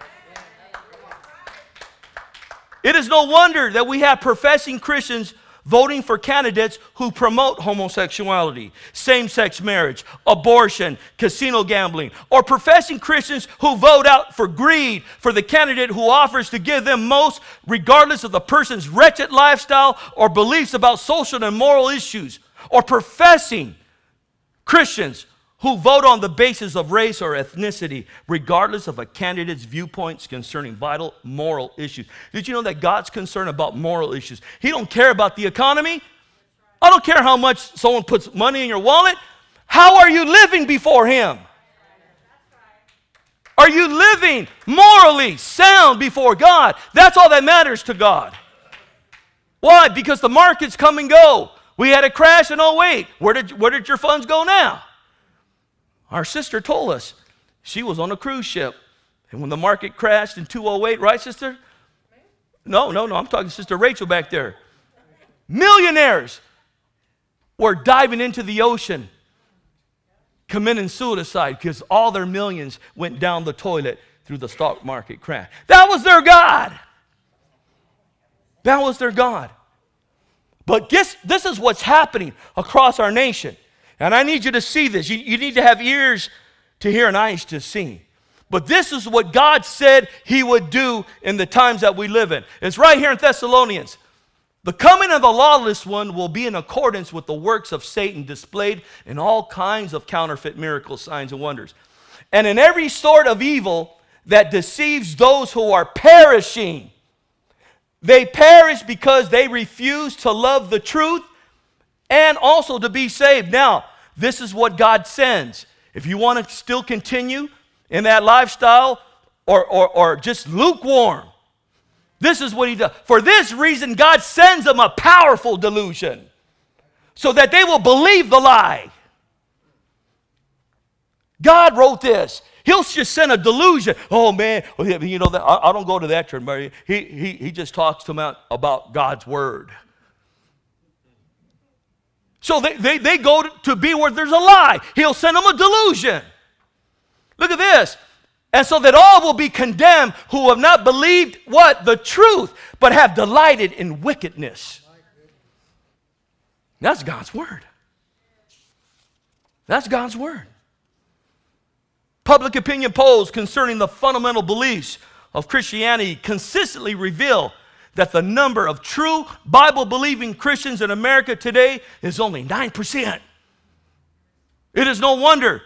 It is no wonder that we have professing Christians voting for candidates who promote homosexuality, same-sex marriage, abortion, casino gambling, or professing Christians who vote out for greed for the candidate who offers to give them most, regardless of the person's wretched lifestyle or beliefs about social and moral issues, or professing Christians who vote on the basis of race or ethnicity, regardless of a candidate's viewpoints concerning vital moral issues. Did you know that God's concerned about moral issues? He don't care about the economy. I don't care how much someone puts money in your wallet. How are you living before Him? Are you living morally sound before God? That's all that matters to God. Why? Because the markets come and go. We had a crash in 2008. Where did your funds go now? Our sister told us she was on a cruise ship. And when the market crashed in 2008, right, sister? No, I'm talking to Sister Rachel back there. Millionaires were diving into the ocean, committing suicide because all their millions went down the toilet through the stock market crash. That was their God. That was their God. But this is what's happening across our nation. And I need you to see this. You need to have ears to hear and eyes to see. But this is what God said He would do in the times that we live in. It's right here in Thessalonians. The coming of the lawless one will be in accordance with the works of Satan displayed in all kinds of counterfeit miracles, signs, and wonders. And in every sort of evil that deceives those who are perishing. They perish because they refuse to love the truth and also to be saved. Now, this is what God sends. If you want to still continue in that lifestyle or just lukewarm, this is what He does. For this reason, God sends them a powerful delusion so that they will believe the lie. God wrote this. He'll just send a delusion. Oh, man, you know, I don't go to that church, but he just talks to them about God's word. So they go to be where there's a lie. He'll send them a delusion. Look at this. And so that all will be condemned who have not believed what? The truth, but have delighted in wickedness. That's God's word. That's God's word. Public opinion polls concerning the fundamental beliefs of Christianity consistently reveal that the number of true Bible-believing Christians in America today is only 9%. It is no wonder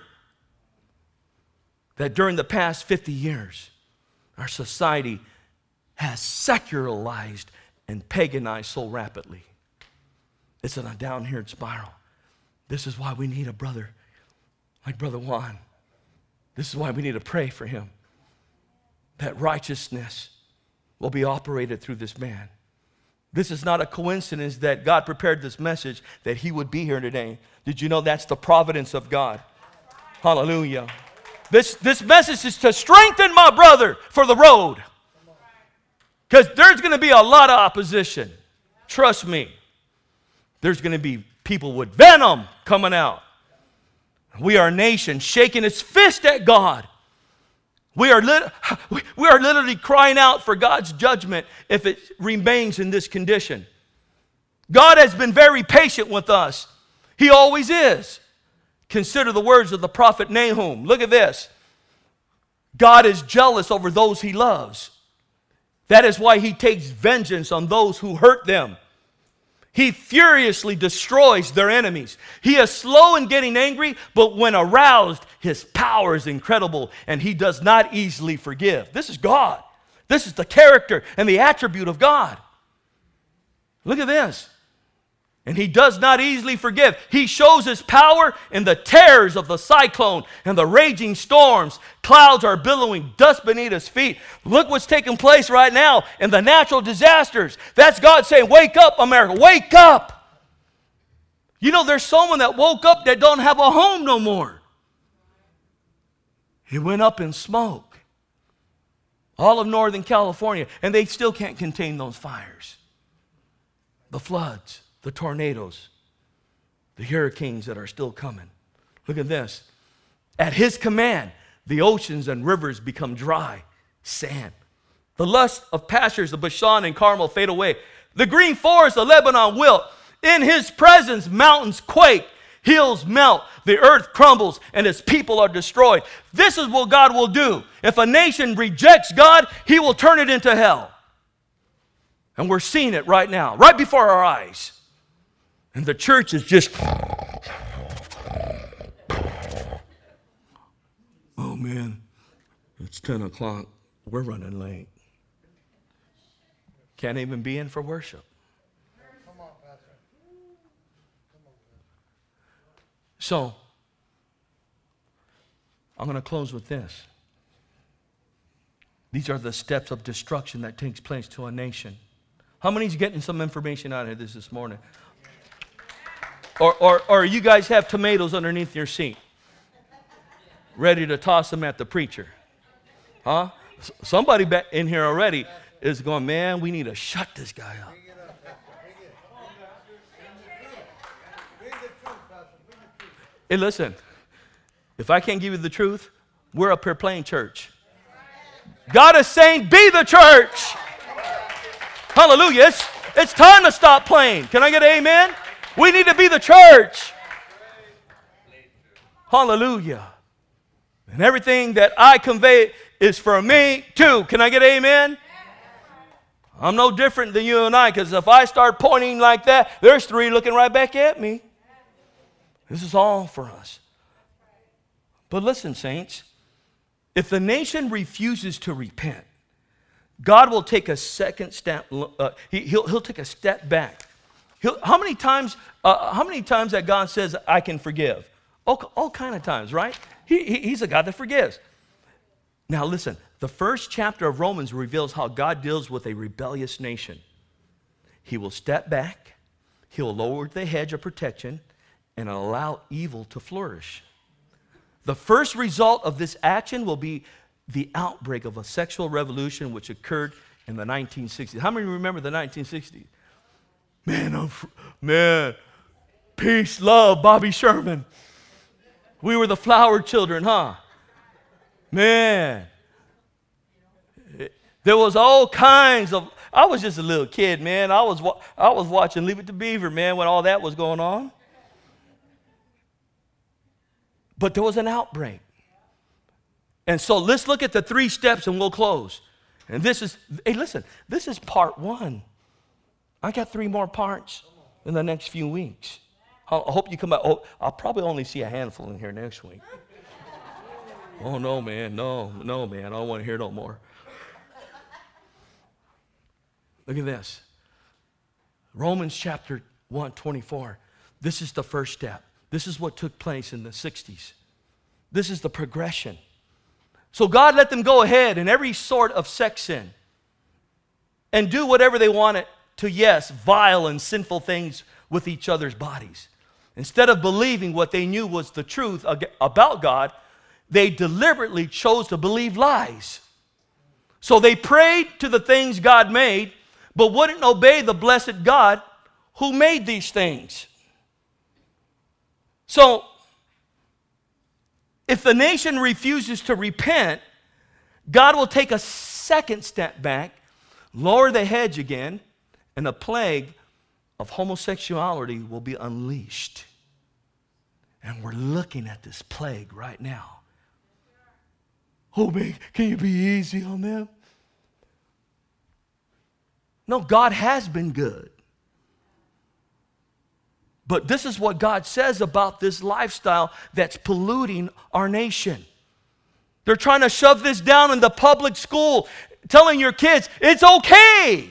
that during the past 50 years, our society has secularized and paganized so rapidly. It's in a downward spiral. This is why we need a brother like Brother Juan. This is why we need to pray for him, that righteousness will be operated through this man. This is not a coincidence that God prepared this message that he would be here today. Did you know that's the providence of God? Hallelujah. This message is to strengthen my brother for the road. Because there's going to be a lot of opposition. Trust me. There's going to be people with venom coming out. We are a nation shaking its fist at God. We are literally crying out for God's judgment if it remains in this condition. God has been very patient with us. He always is. Consider the words of the prophet Nahum. Look at this. God is jealous over those He loves. That is why He takes vengeance on those who hurt them. He furiously destroys their enemies. He is slow in getting angry, but when aroused, His power is incredible, and He does not easily forgive. This is God. This is the character and the attribute of God. Look at this. And He does not easily forgive. He shows His power in the terrors of the cyclone and the raging storms. Clouds are billowing, dust beneath His feet. Look what's taking place right now in the natural disasters. That's God saying, wake up, America, wake up. You know, there's someone that woke up that don't have a home no more. He went up in smoke. All of Northern California, and they still can't contain those fires. The floods. The tornadoes, the hurricanes that are still coming. Look at this. At His command, the oceans and rivers become dry sand. The lust of pastures of Bashan and Carmel fade away. The green forest of Lebanon wilt. In His presence, mountains quake, hills melt, the earth crumbles, and His people are destroyed. This is what God will do. If a nation rejects God, He will turn it into hell. And we're seeing it right now, right before our eyes. And the church is just, man, it's 10 o'clock. We're running late. Can't even be in for worship. Come on, Pastor. So, I'm going to close with this. These are the steps of destruction that takes place to a nation. How many's getting some information out of this morning? Or you guys have tomatoes underneath your seat, ready to toss them at the preacher? Huh? Somebody back in here already is going, man, we need to shut this guy up. Hey, listen, if I can't give you the truth, we're up here playing church. God is saying, be the church. Hallelujah. It's time to stop playing. Can I get an amen? We need to be the church. Hallelujah. And everything that I convey is for me too. Can I get an amen? I'm no different than you and I, because if I start pointing like that, there's three looking right back at me. This is all for us. But listen, saints, if the nation refuses to repent, God will take a second step. He'll take a step back. How many times that God says, I can forgive? All kind of times, right? He's a God that forgives. Now listen, the first chapter of Romans reveals how God deals with a rebellious nation. He will step back, he'll lower the hedge of protection, and allow evil to flourish. The first result of this action will be the outbreak of a sexual revolution which occurred in the 1960s. How many remember the 1960s? Man, peace, love, Bobby Sherman. We were the flower children, huh? Man. There was all kinds of, I was just a little kid, man. I was watching Leave It to Beaver, man, when all that was going on. But there was an outbreak. And so let's look at the 3 steps and we'll close. And this is, hey, listen, this is part 1. I got 3 more parts in the next few weeks. I hope you come back. Oh, I'll probably only see a handful in here next week. Oh, no, man. No, man. I don't want to hear no more. Look at this. Romans chapter 1:24. This is the first step. This is what took place in the 60s. This is the progression. So God let them go ahead in every sort of sex sin and do whatever they wanted to, yes, vile and sinful things with each other's bodies. Instead of believing what they knew was the truth about God, they deliberately chose to believe lies. So they prayed to the things God made, but wouldn't obey the blessed God who made these things. So, if the nation refuses to repent, God will take a second step back, lower the hedge again, and a plague of homosexuality will be unleashed. And we're looking at this plague right now. Oh, man, can you be easy on them? No, God has been good. But this is what God says about this lifestyle that's polluting our nation. They're trying to shove this down in the public school, telling your kids, it's okay.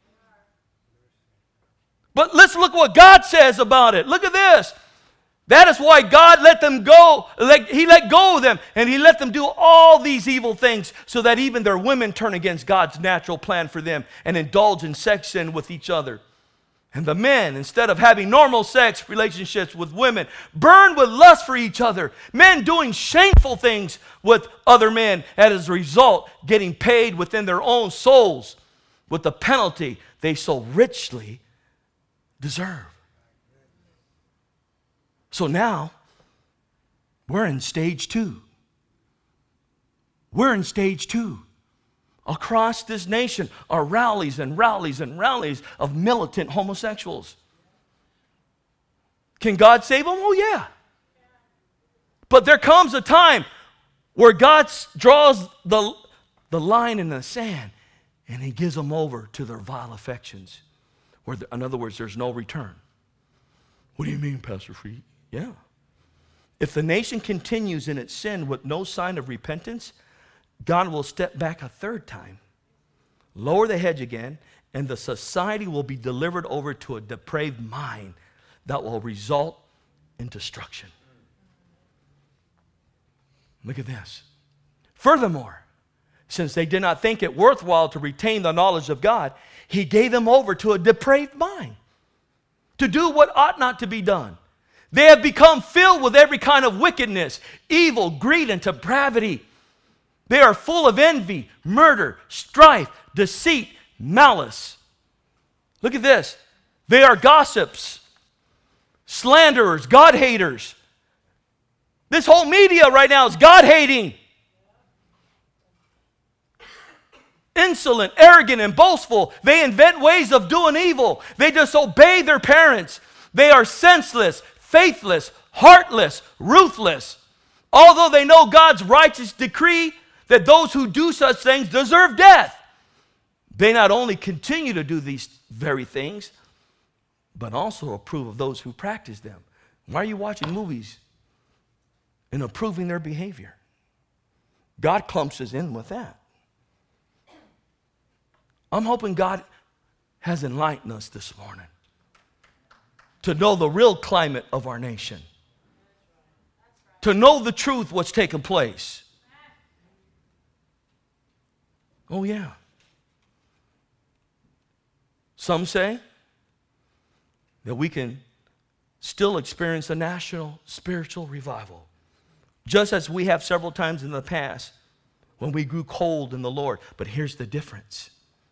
But let's look what God says about it. Look at this. That is why God let them go. He let go of them, and He let them do all these evil things so that even their women turn against God's natural plan for them and indulge in sex sin with each other. And the men, instead of having normal sex relationships with women, burn with lust for each other. Men doing shameful things with other men, and as a result, getting paid within their own souls with the penalty they so richly deserve. So now, we're in stage 2. We're in stage 2. Across this nation are rallies and rallies and rallies of militant homosexuals. Can God save them? Oh, yeah. But there comes a time where God draws the line in the sand and He gives them over to their vile affections. In other words, there's no return. What do you mean, Pastor Freed? Yeah. If the nation continues in its sin with no sign of repentance, God will step back a third time, lower the hedge again, and the society will be delivered over to a depraved mind that will result in destruction. Look at this. Furthermore, since they did not think it worthwhile to retain the knowledge of God, he gave them over to a depraved mind to do what ought not to be done. They have become filled with every kind of wickedness, evil, greed, and depravity. They are full of envy, murder, strife, deceit, malice. Look at this. They are gossips, slanderers, God-haters. This whole media right now is God-hating. Insolent, arrogant, and boastful. They invent ways of doing evil. They disobey their parents. They are senseless, faithless, heartless, ruthless. Although they know God's righteous decree that those who do such things deserve death, they not only continue to do these very things, but also approve of those who practice them. Why are you watching movies and approving their behavior? God clumps us in with that. I'm hoping God has enlightened us this morning to know the real climate of our nation, to know the truth, what's taking place. Oh, yeah. Some say that we can still experience a national spiritual revival, just as we have several times in the past when we grew cold in the Lord. But here's the difference.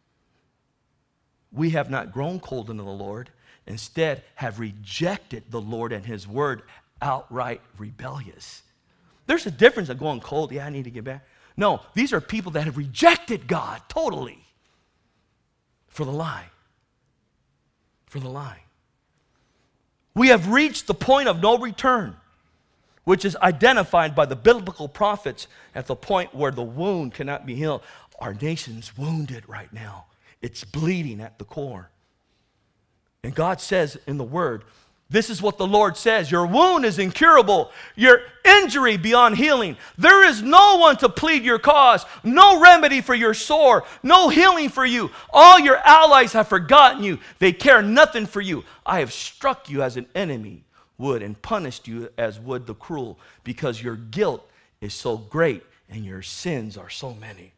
We have not grown cold in the Lord, instead have rejected the Lord and his word, outright rebellious. There's a difference of going cold. Yeah, I need to get back. No, these are people that have rejected God totally for the lie. For the lie. We have reached the point of no return, which is identified by the biblical prophets at the point where the wound cannot be healed. Our nation's wounded right now. It's bleeding at the core. And God says in the word, this is what the Lord says: your wound is incurable, your injury beyond healing. There is no one to plead your cause, no remedy for your sore, no healing for you. All your allies have forgotten you. They care nothing for you. I have struck you as an enemy would and punished you as would the cruel, because your guilt is so great and your sins are so many.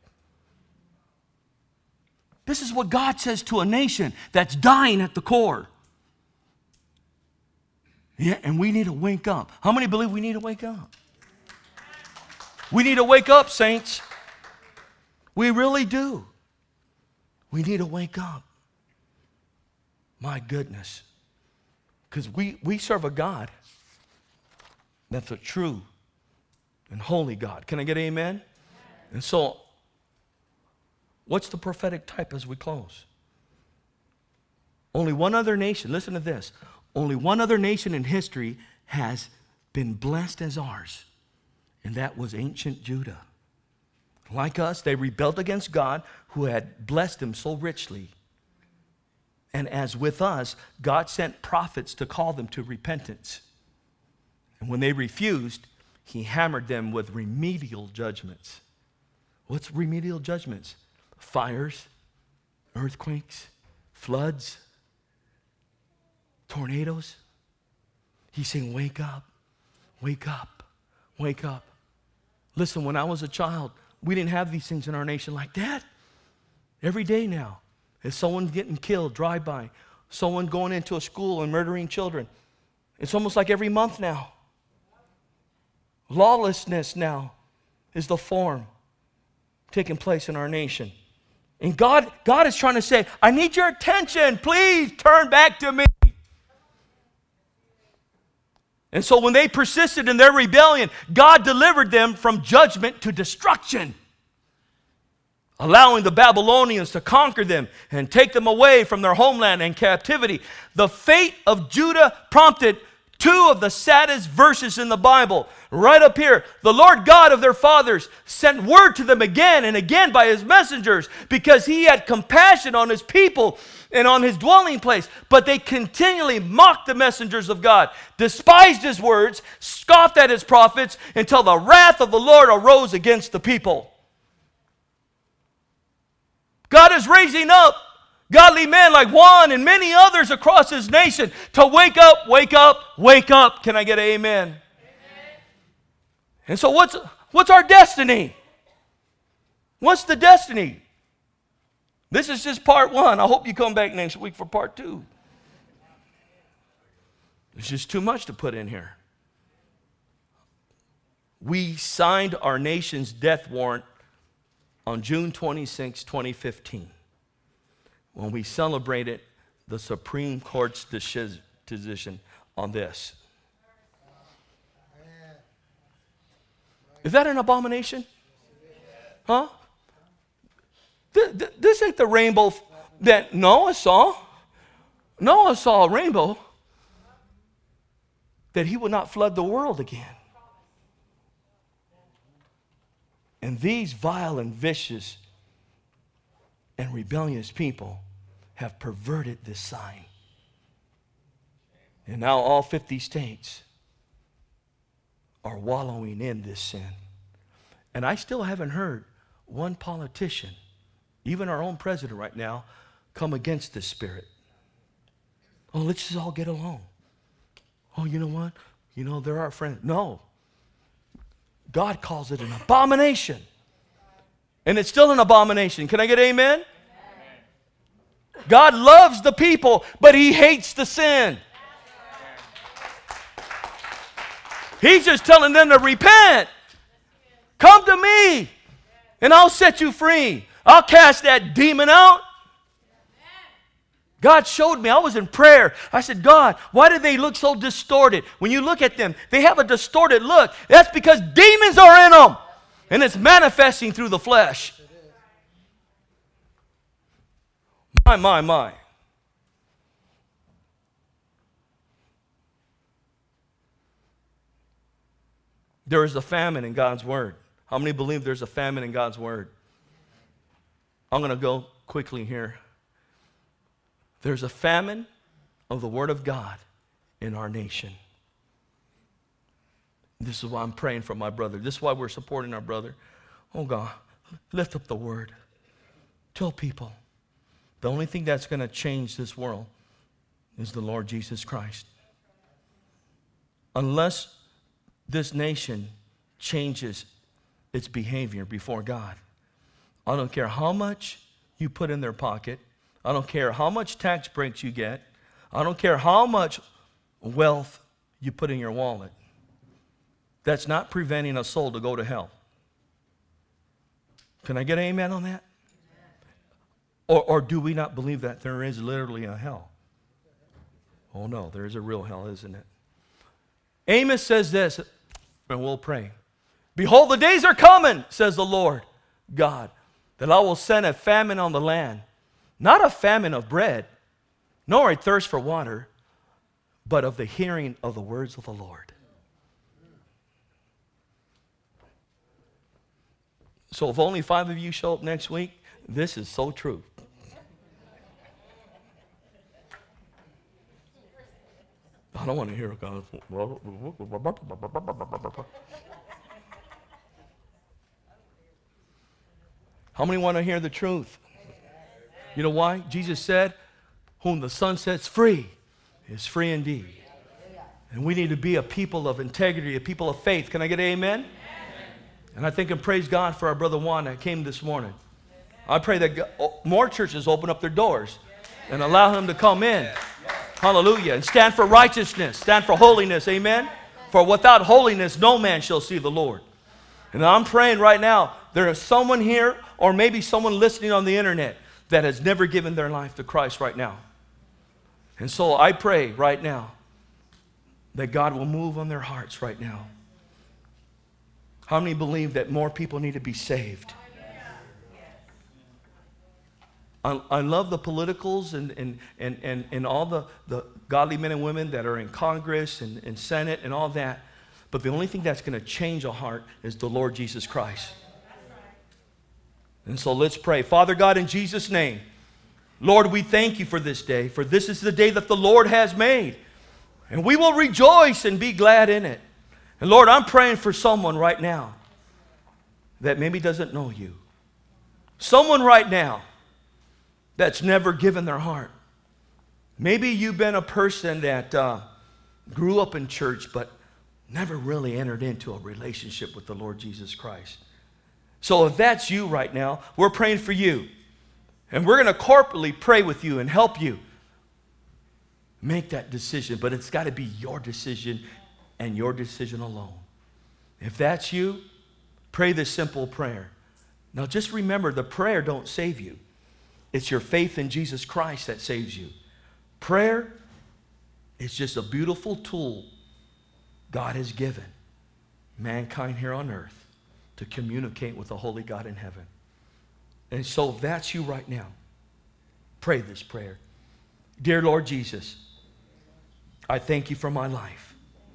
This is what God says to a nation that's dying at the core. Yeah, and we need to wake up. How many believe we need to wake up? We need to wake up, saints. We really do. We need to wake up. My goodness. Because we serve a God that's a true and holy God. Can I get an amen? And so, what's the prophetic type as we close? Only one other nation, listen to this. Only one other nation in history has been blessed as ours, and that was ancient Judah. Like us, they rebelled against God who had blessed them so richly. And as with us, God sent prophets to call them to repentance. And when they refused, he hammered them with remedial judgments. What's remedial judgments? Fires, earthquakes, floods, tornadoes. He's saying, wake up, wake up, wake up. Listen, when I was a child, we didn't have these things in our nation like that. Every day now, if someone's getting killed, drive-by, someone going into a school and murdering children, it's almost like every month now. Lawlessness now is the form taking place in our nation. And God is trying to say, I need your attention. Please turn back to me. And so when they persisted in their rebellion, God delivered them from judgment to destruction, allowing the Babylonians to conquer them and take them away from their homeland and captivity. The fate of Judah prompted two of the saddest verses in the Bible. Right up here, the Lord God of their fathers sent word to them again and again by his messengers because he had compassion on his people and on his dwelling place. But they continually mocked the messengers of God, despised his words, scoffed at his prophets until the wrath of the Lord arose against the people. God is raising up godly men like Juan and many others across his nation to wake up, wake up, wake up. Can I get an amen? Amen. And so what's our destiny? What's the destiny? This is just part one. I hope you come back next week for part two. There's just too much to put in here. We signed our nation's death warrant on June 26, 2015, when we celebrated the Supreme Court's decision on this. Is that an abomination? Huh? This ain't the rainbow that Noah saw. Noah saw a rainbow that he would not flood the world again. And these vile and vicious and rebellious people have perverted this sign. And now all 50 states are wallowing in this sin. And I still haven't heard one politician, even our own president right now, come against this spirit. Oh, let's just all get along. Oh, you know what? You know, they're our friends. No. God calls it an abomination. And it's still an abomination. Can I get amen? Amen? God loves the people, but he hates the sin. He's just telling them to repent. Come to me, and I'll set you free. I'll cast that demon out. God showed me. I was in prayer. I said, God, why do they look so distorted? When you look at them, they have a distorted look. That's because demons are in them, and it's manifesting through the flesh. My. There is a famine in God's word. How many believe there's a famine in God's word? I'm going to go quickly here. There's a famine of the word of God in our nation. This is why I'm praying for my brother. This is why we're supporting our brother. Oh God, lift up the word. Tell people the only thing that's going to change this world is the Lord Jesus Christ. Unless this nation changes its behavior before God, I don't care how much you put in their pocket. I don't care how much tax breaks you get. I don't care how much wealth you put in your wallet. That's not preventing a soul to go to hell. Can I get an amen on that? Or do we not believe that there is literally a hell? Oh no, there is a real hell, isn't it? Amos says this, and we'll pray. Behold, the days are coming, says the Lord God, that I will send a famine on the land. Not a famine of bread, nor a thirst for water, but of the hearing of the words of the Lord. So if only 5 of you show up next week, this is so true. I don't want to hear it, God. How many want to hear the truth? You know why? Jesus said, whom the Son sets free is free indeed. And we need to be a people of integrity, a people of faith. Can I get an amen? Amen. And I thank and praise God for our brother Juan that came this morning. I pray that more churches open up their doors and allow him to come in. Hallelujah. And stand for righteousness, stand for holiness. Amen. For without holiness, no man shall see the Lord. And I'm praying right now, there is someone here or maybe someone listening on the internet that has never given their life to Christ right now. And so I pray right now that God will move on their hearts right now. How many believe that more people need to be saved? I love the politicals and all the godly men and women that are in Congress and Senate and all that. But the only thing that's going to change a heart is the Lord Jesus Christ. And so let's pray. Father God, in Jesus' name, Lord, we thank you for this day, for this is the day that the Lord has made. And we will rejoice and be glad in it. And Lord, I'm praying for someone right now that maybe doesn't know you. Someone right now that's never given their heart. Maybe you've been a person that grew up in church but never really entered into a relationship with the Lord Jesus Christ. So if that's you right now, we're praying for you. And we're going to corporately pray with you and help you make that decision. But it's got to be your decision and your decision alone. If that's you, pray this simple prayer. Now just remember, the prayer don't save you. It's your faith in Jesus Christ that saves you. Prayer is just a beautiful tool God has given mankind here on earth to communicate with the holy God in heaven. And so if that's you right now, pray this prayer. Dear Lord Jesus, I thank you for my life.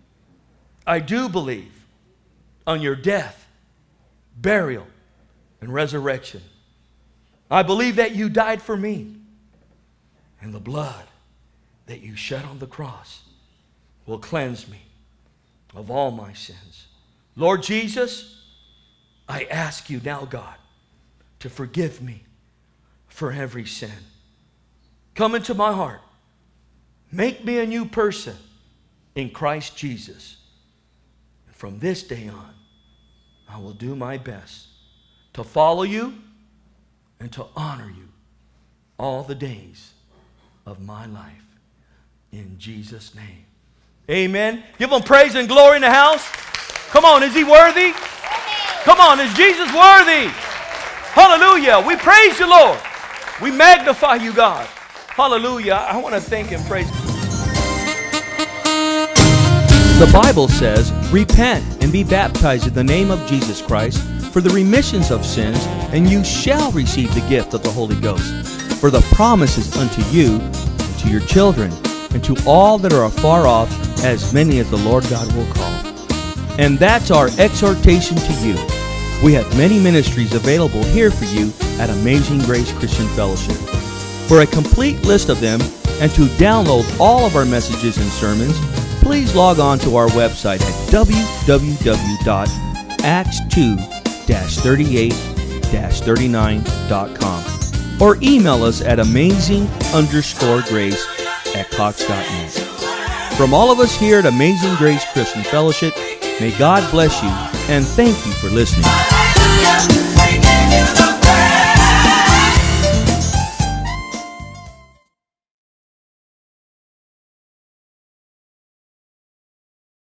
I do believe on your death, burial, and resurrection. I believe that you died for me, and the blood that you shed on the cross will cleanse me of all my sins. Lord Jesus, I ask you now, God, to forgive me for every sin. Come into my heart. Make me a new person in Christ Jesus. And from this day on, I will do my best to follow you and to honor you all the days of my life. In Jesus' name. Amen. Give him praise and glory in the house. Come on, is he worthy? Come on, is Jesus worthy? Hallelujah. We praise you, Lord. We magnify you, God. Hallelujah. I want to thank and praise. The Bible says, repent and be baptized in the name of Jesus Christ for the remissions of sins, and you shall receive the gift of the Holy Ghost. For the promise is unto you, and to your children, and to all that are afar off, as many as the Lord God will call. And that's our exhortation to you. We have many ministries available here for you at Amazing Grace Christian Fellowship. For a complete list of them and to download all of our messages and sermons, please log on to our website at www.acts2-38-39.com or email us at amazing_grace@cox.net. From all of us here at Amazing Grace Christian Fellowship, may God bless you and thank you for listening.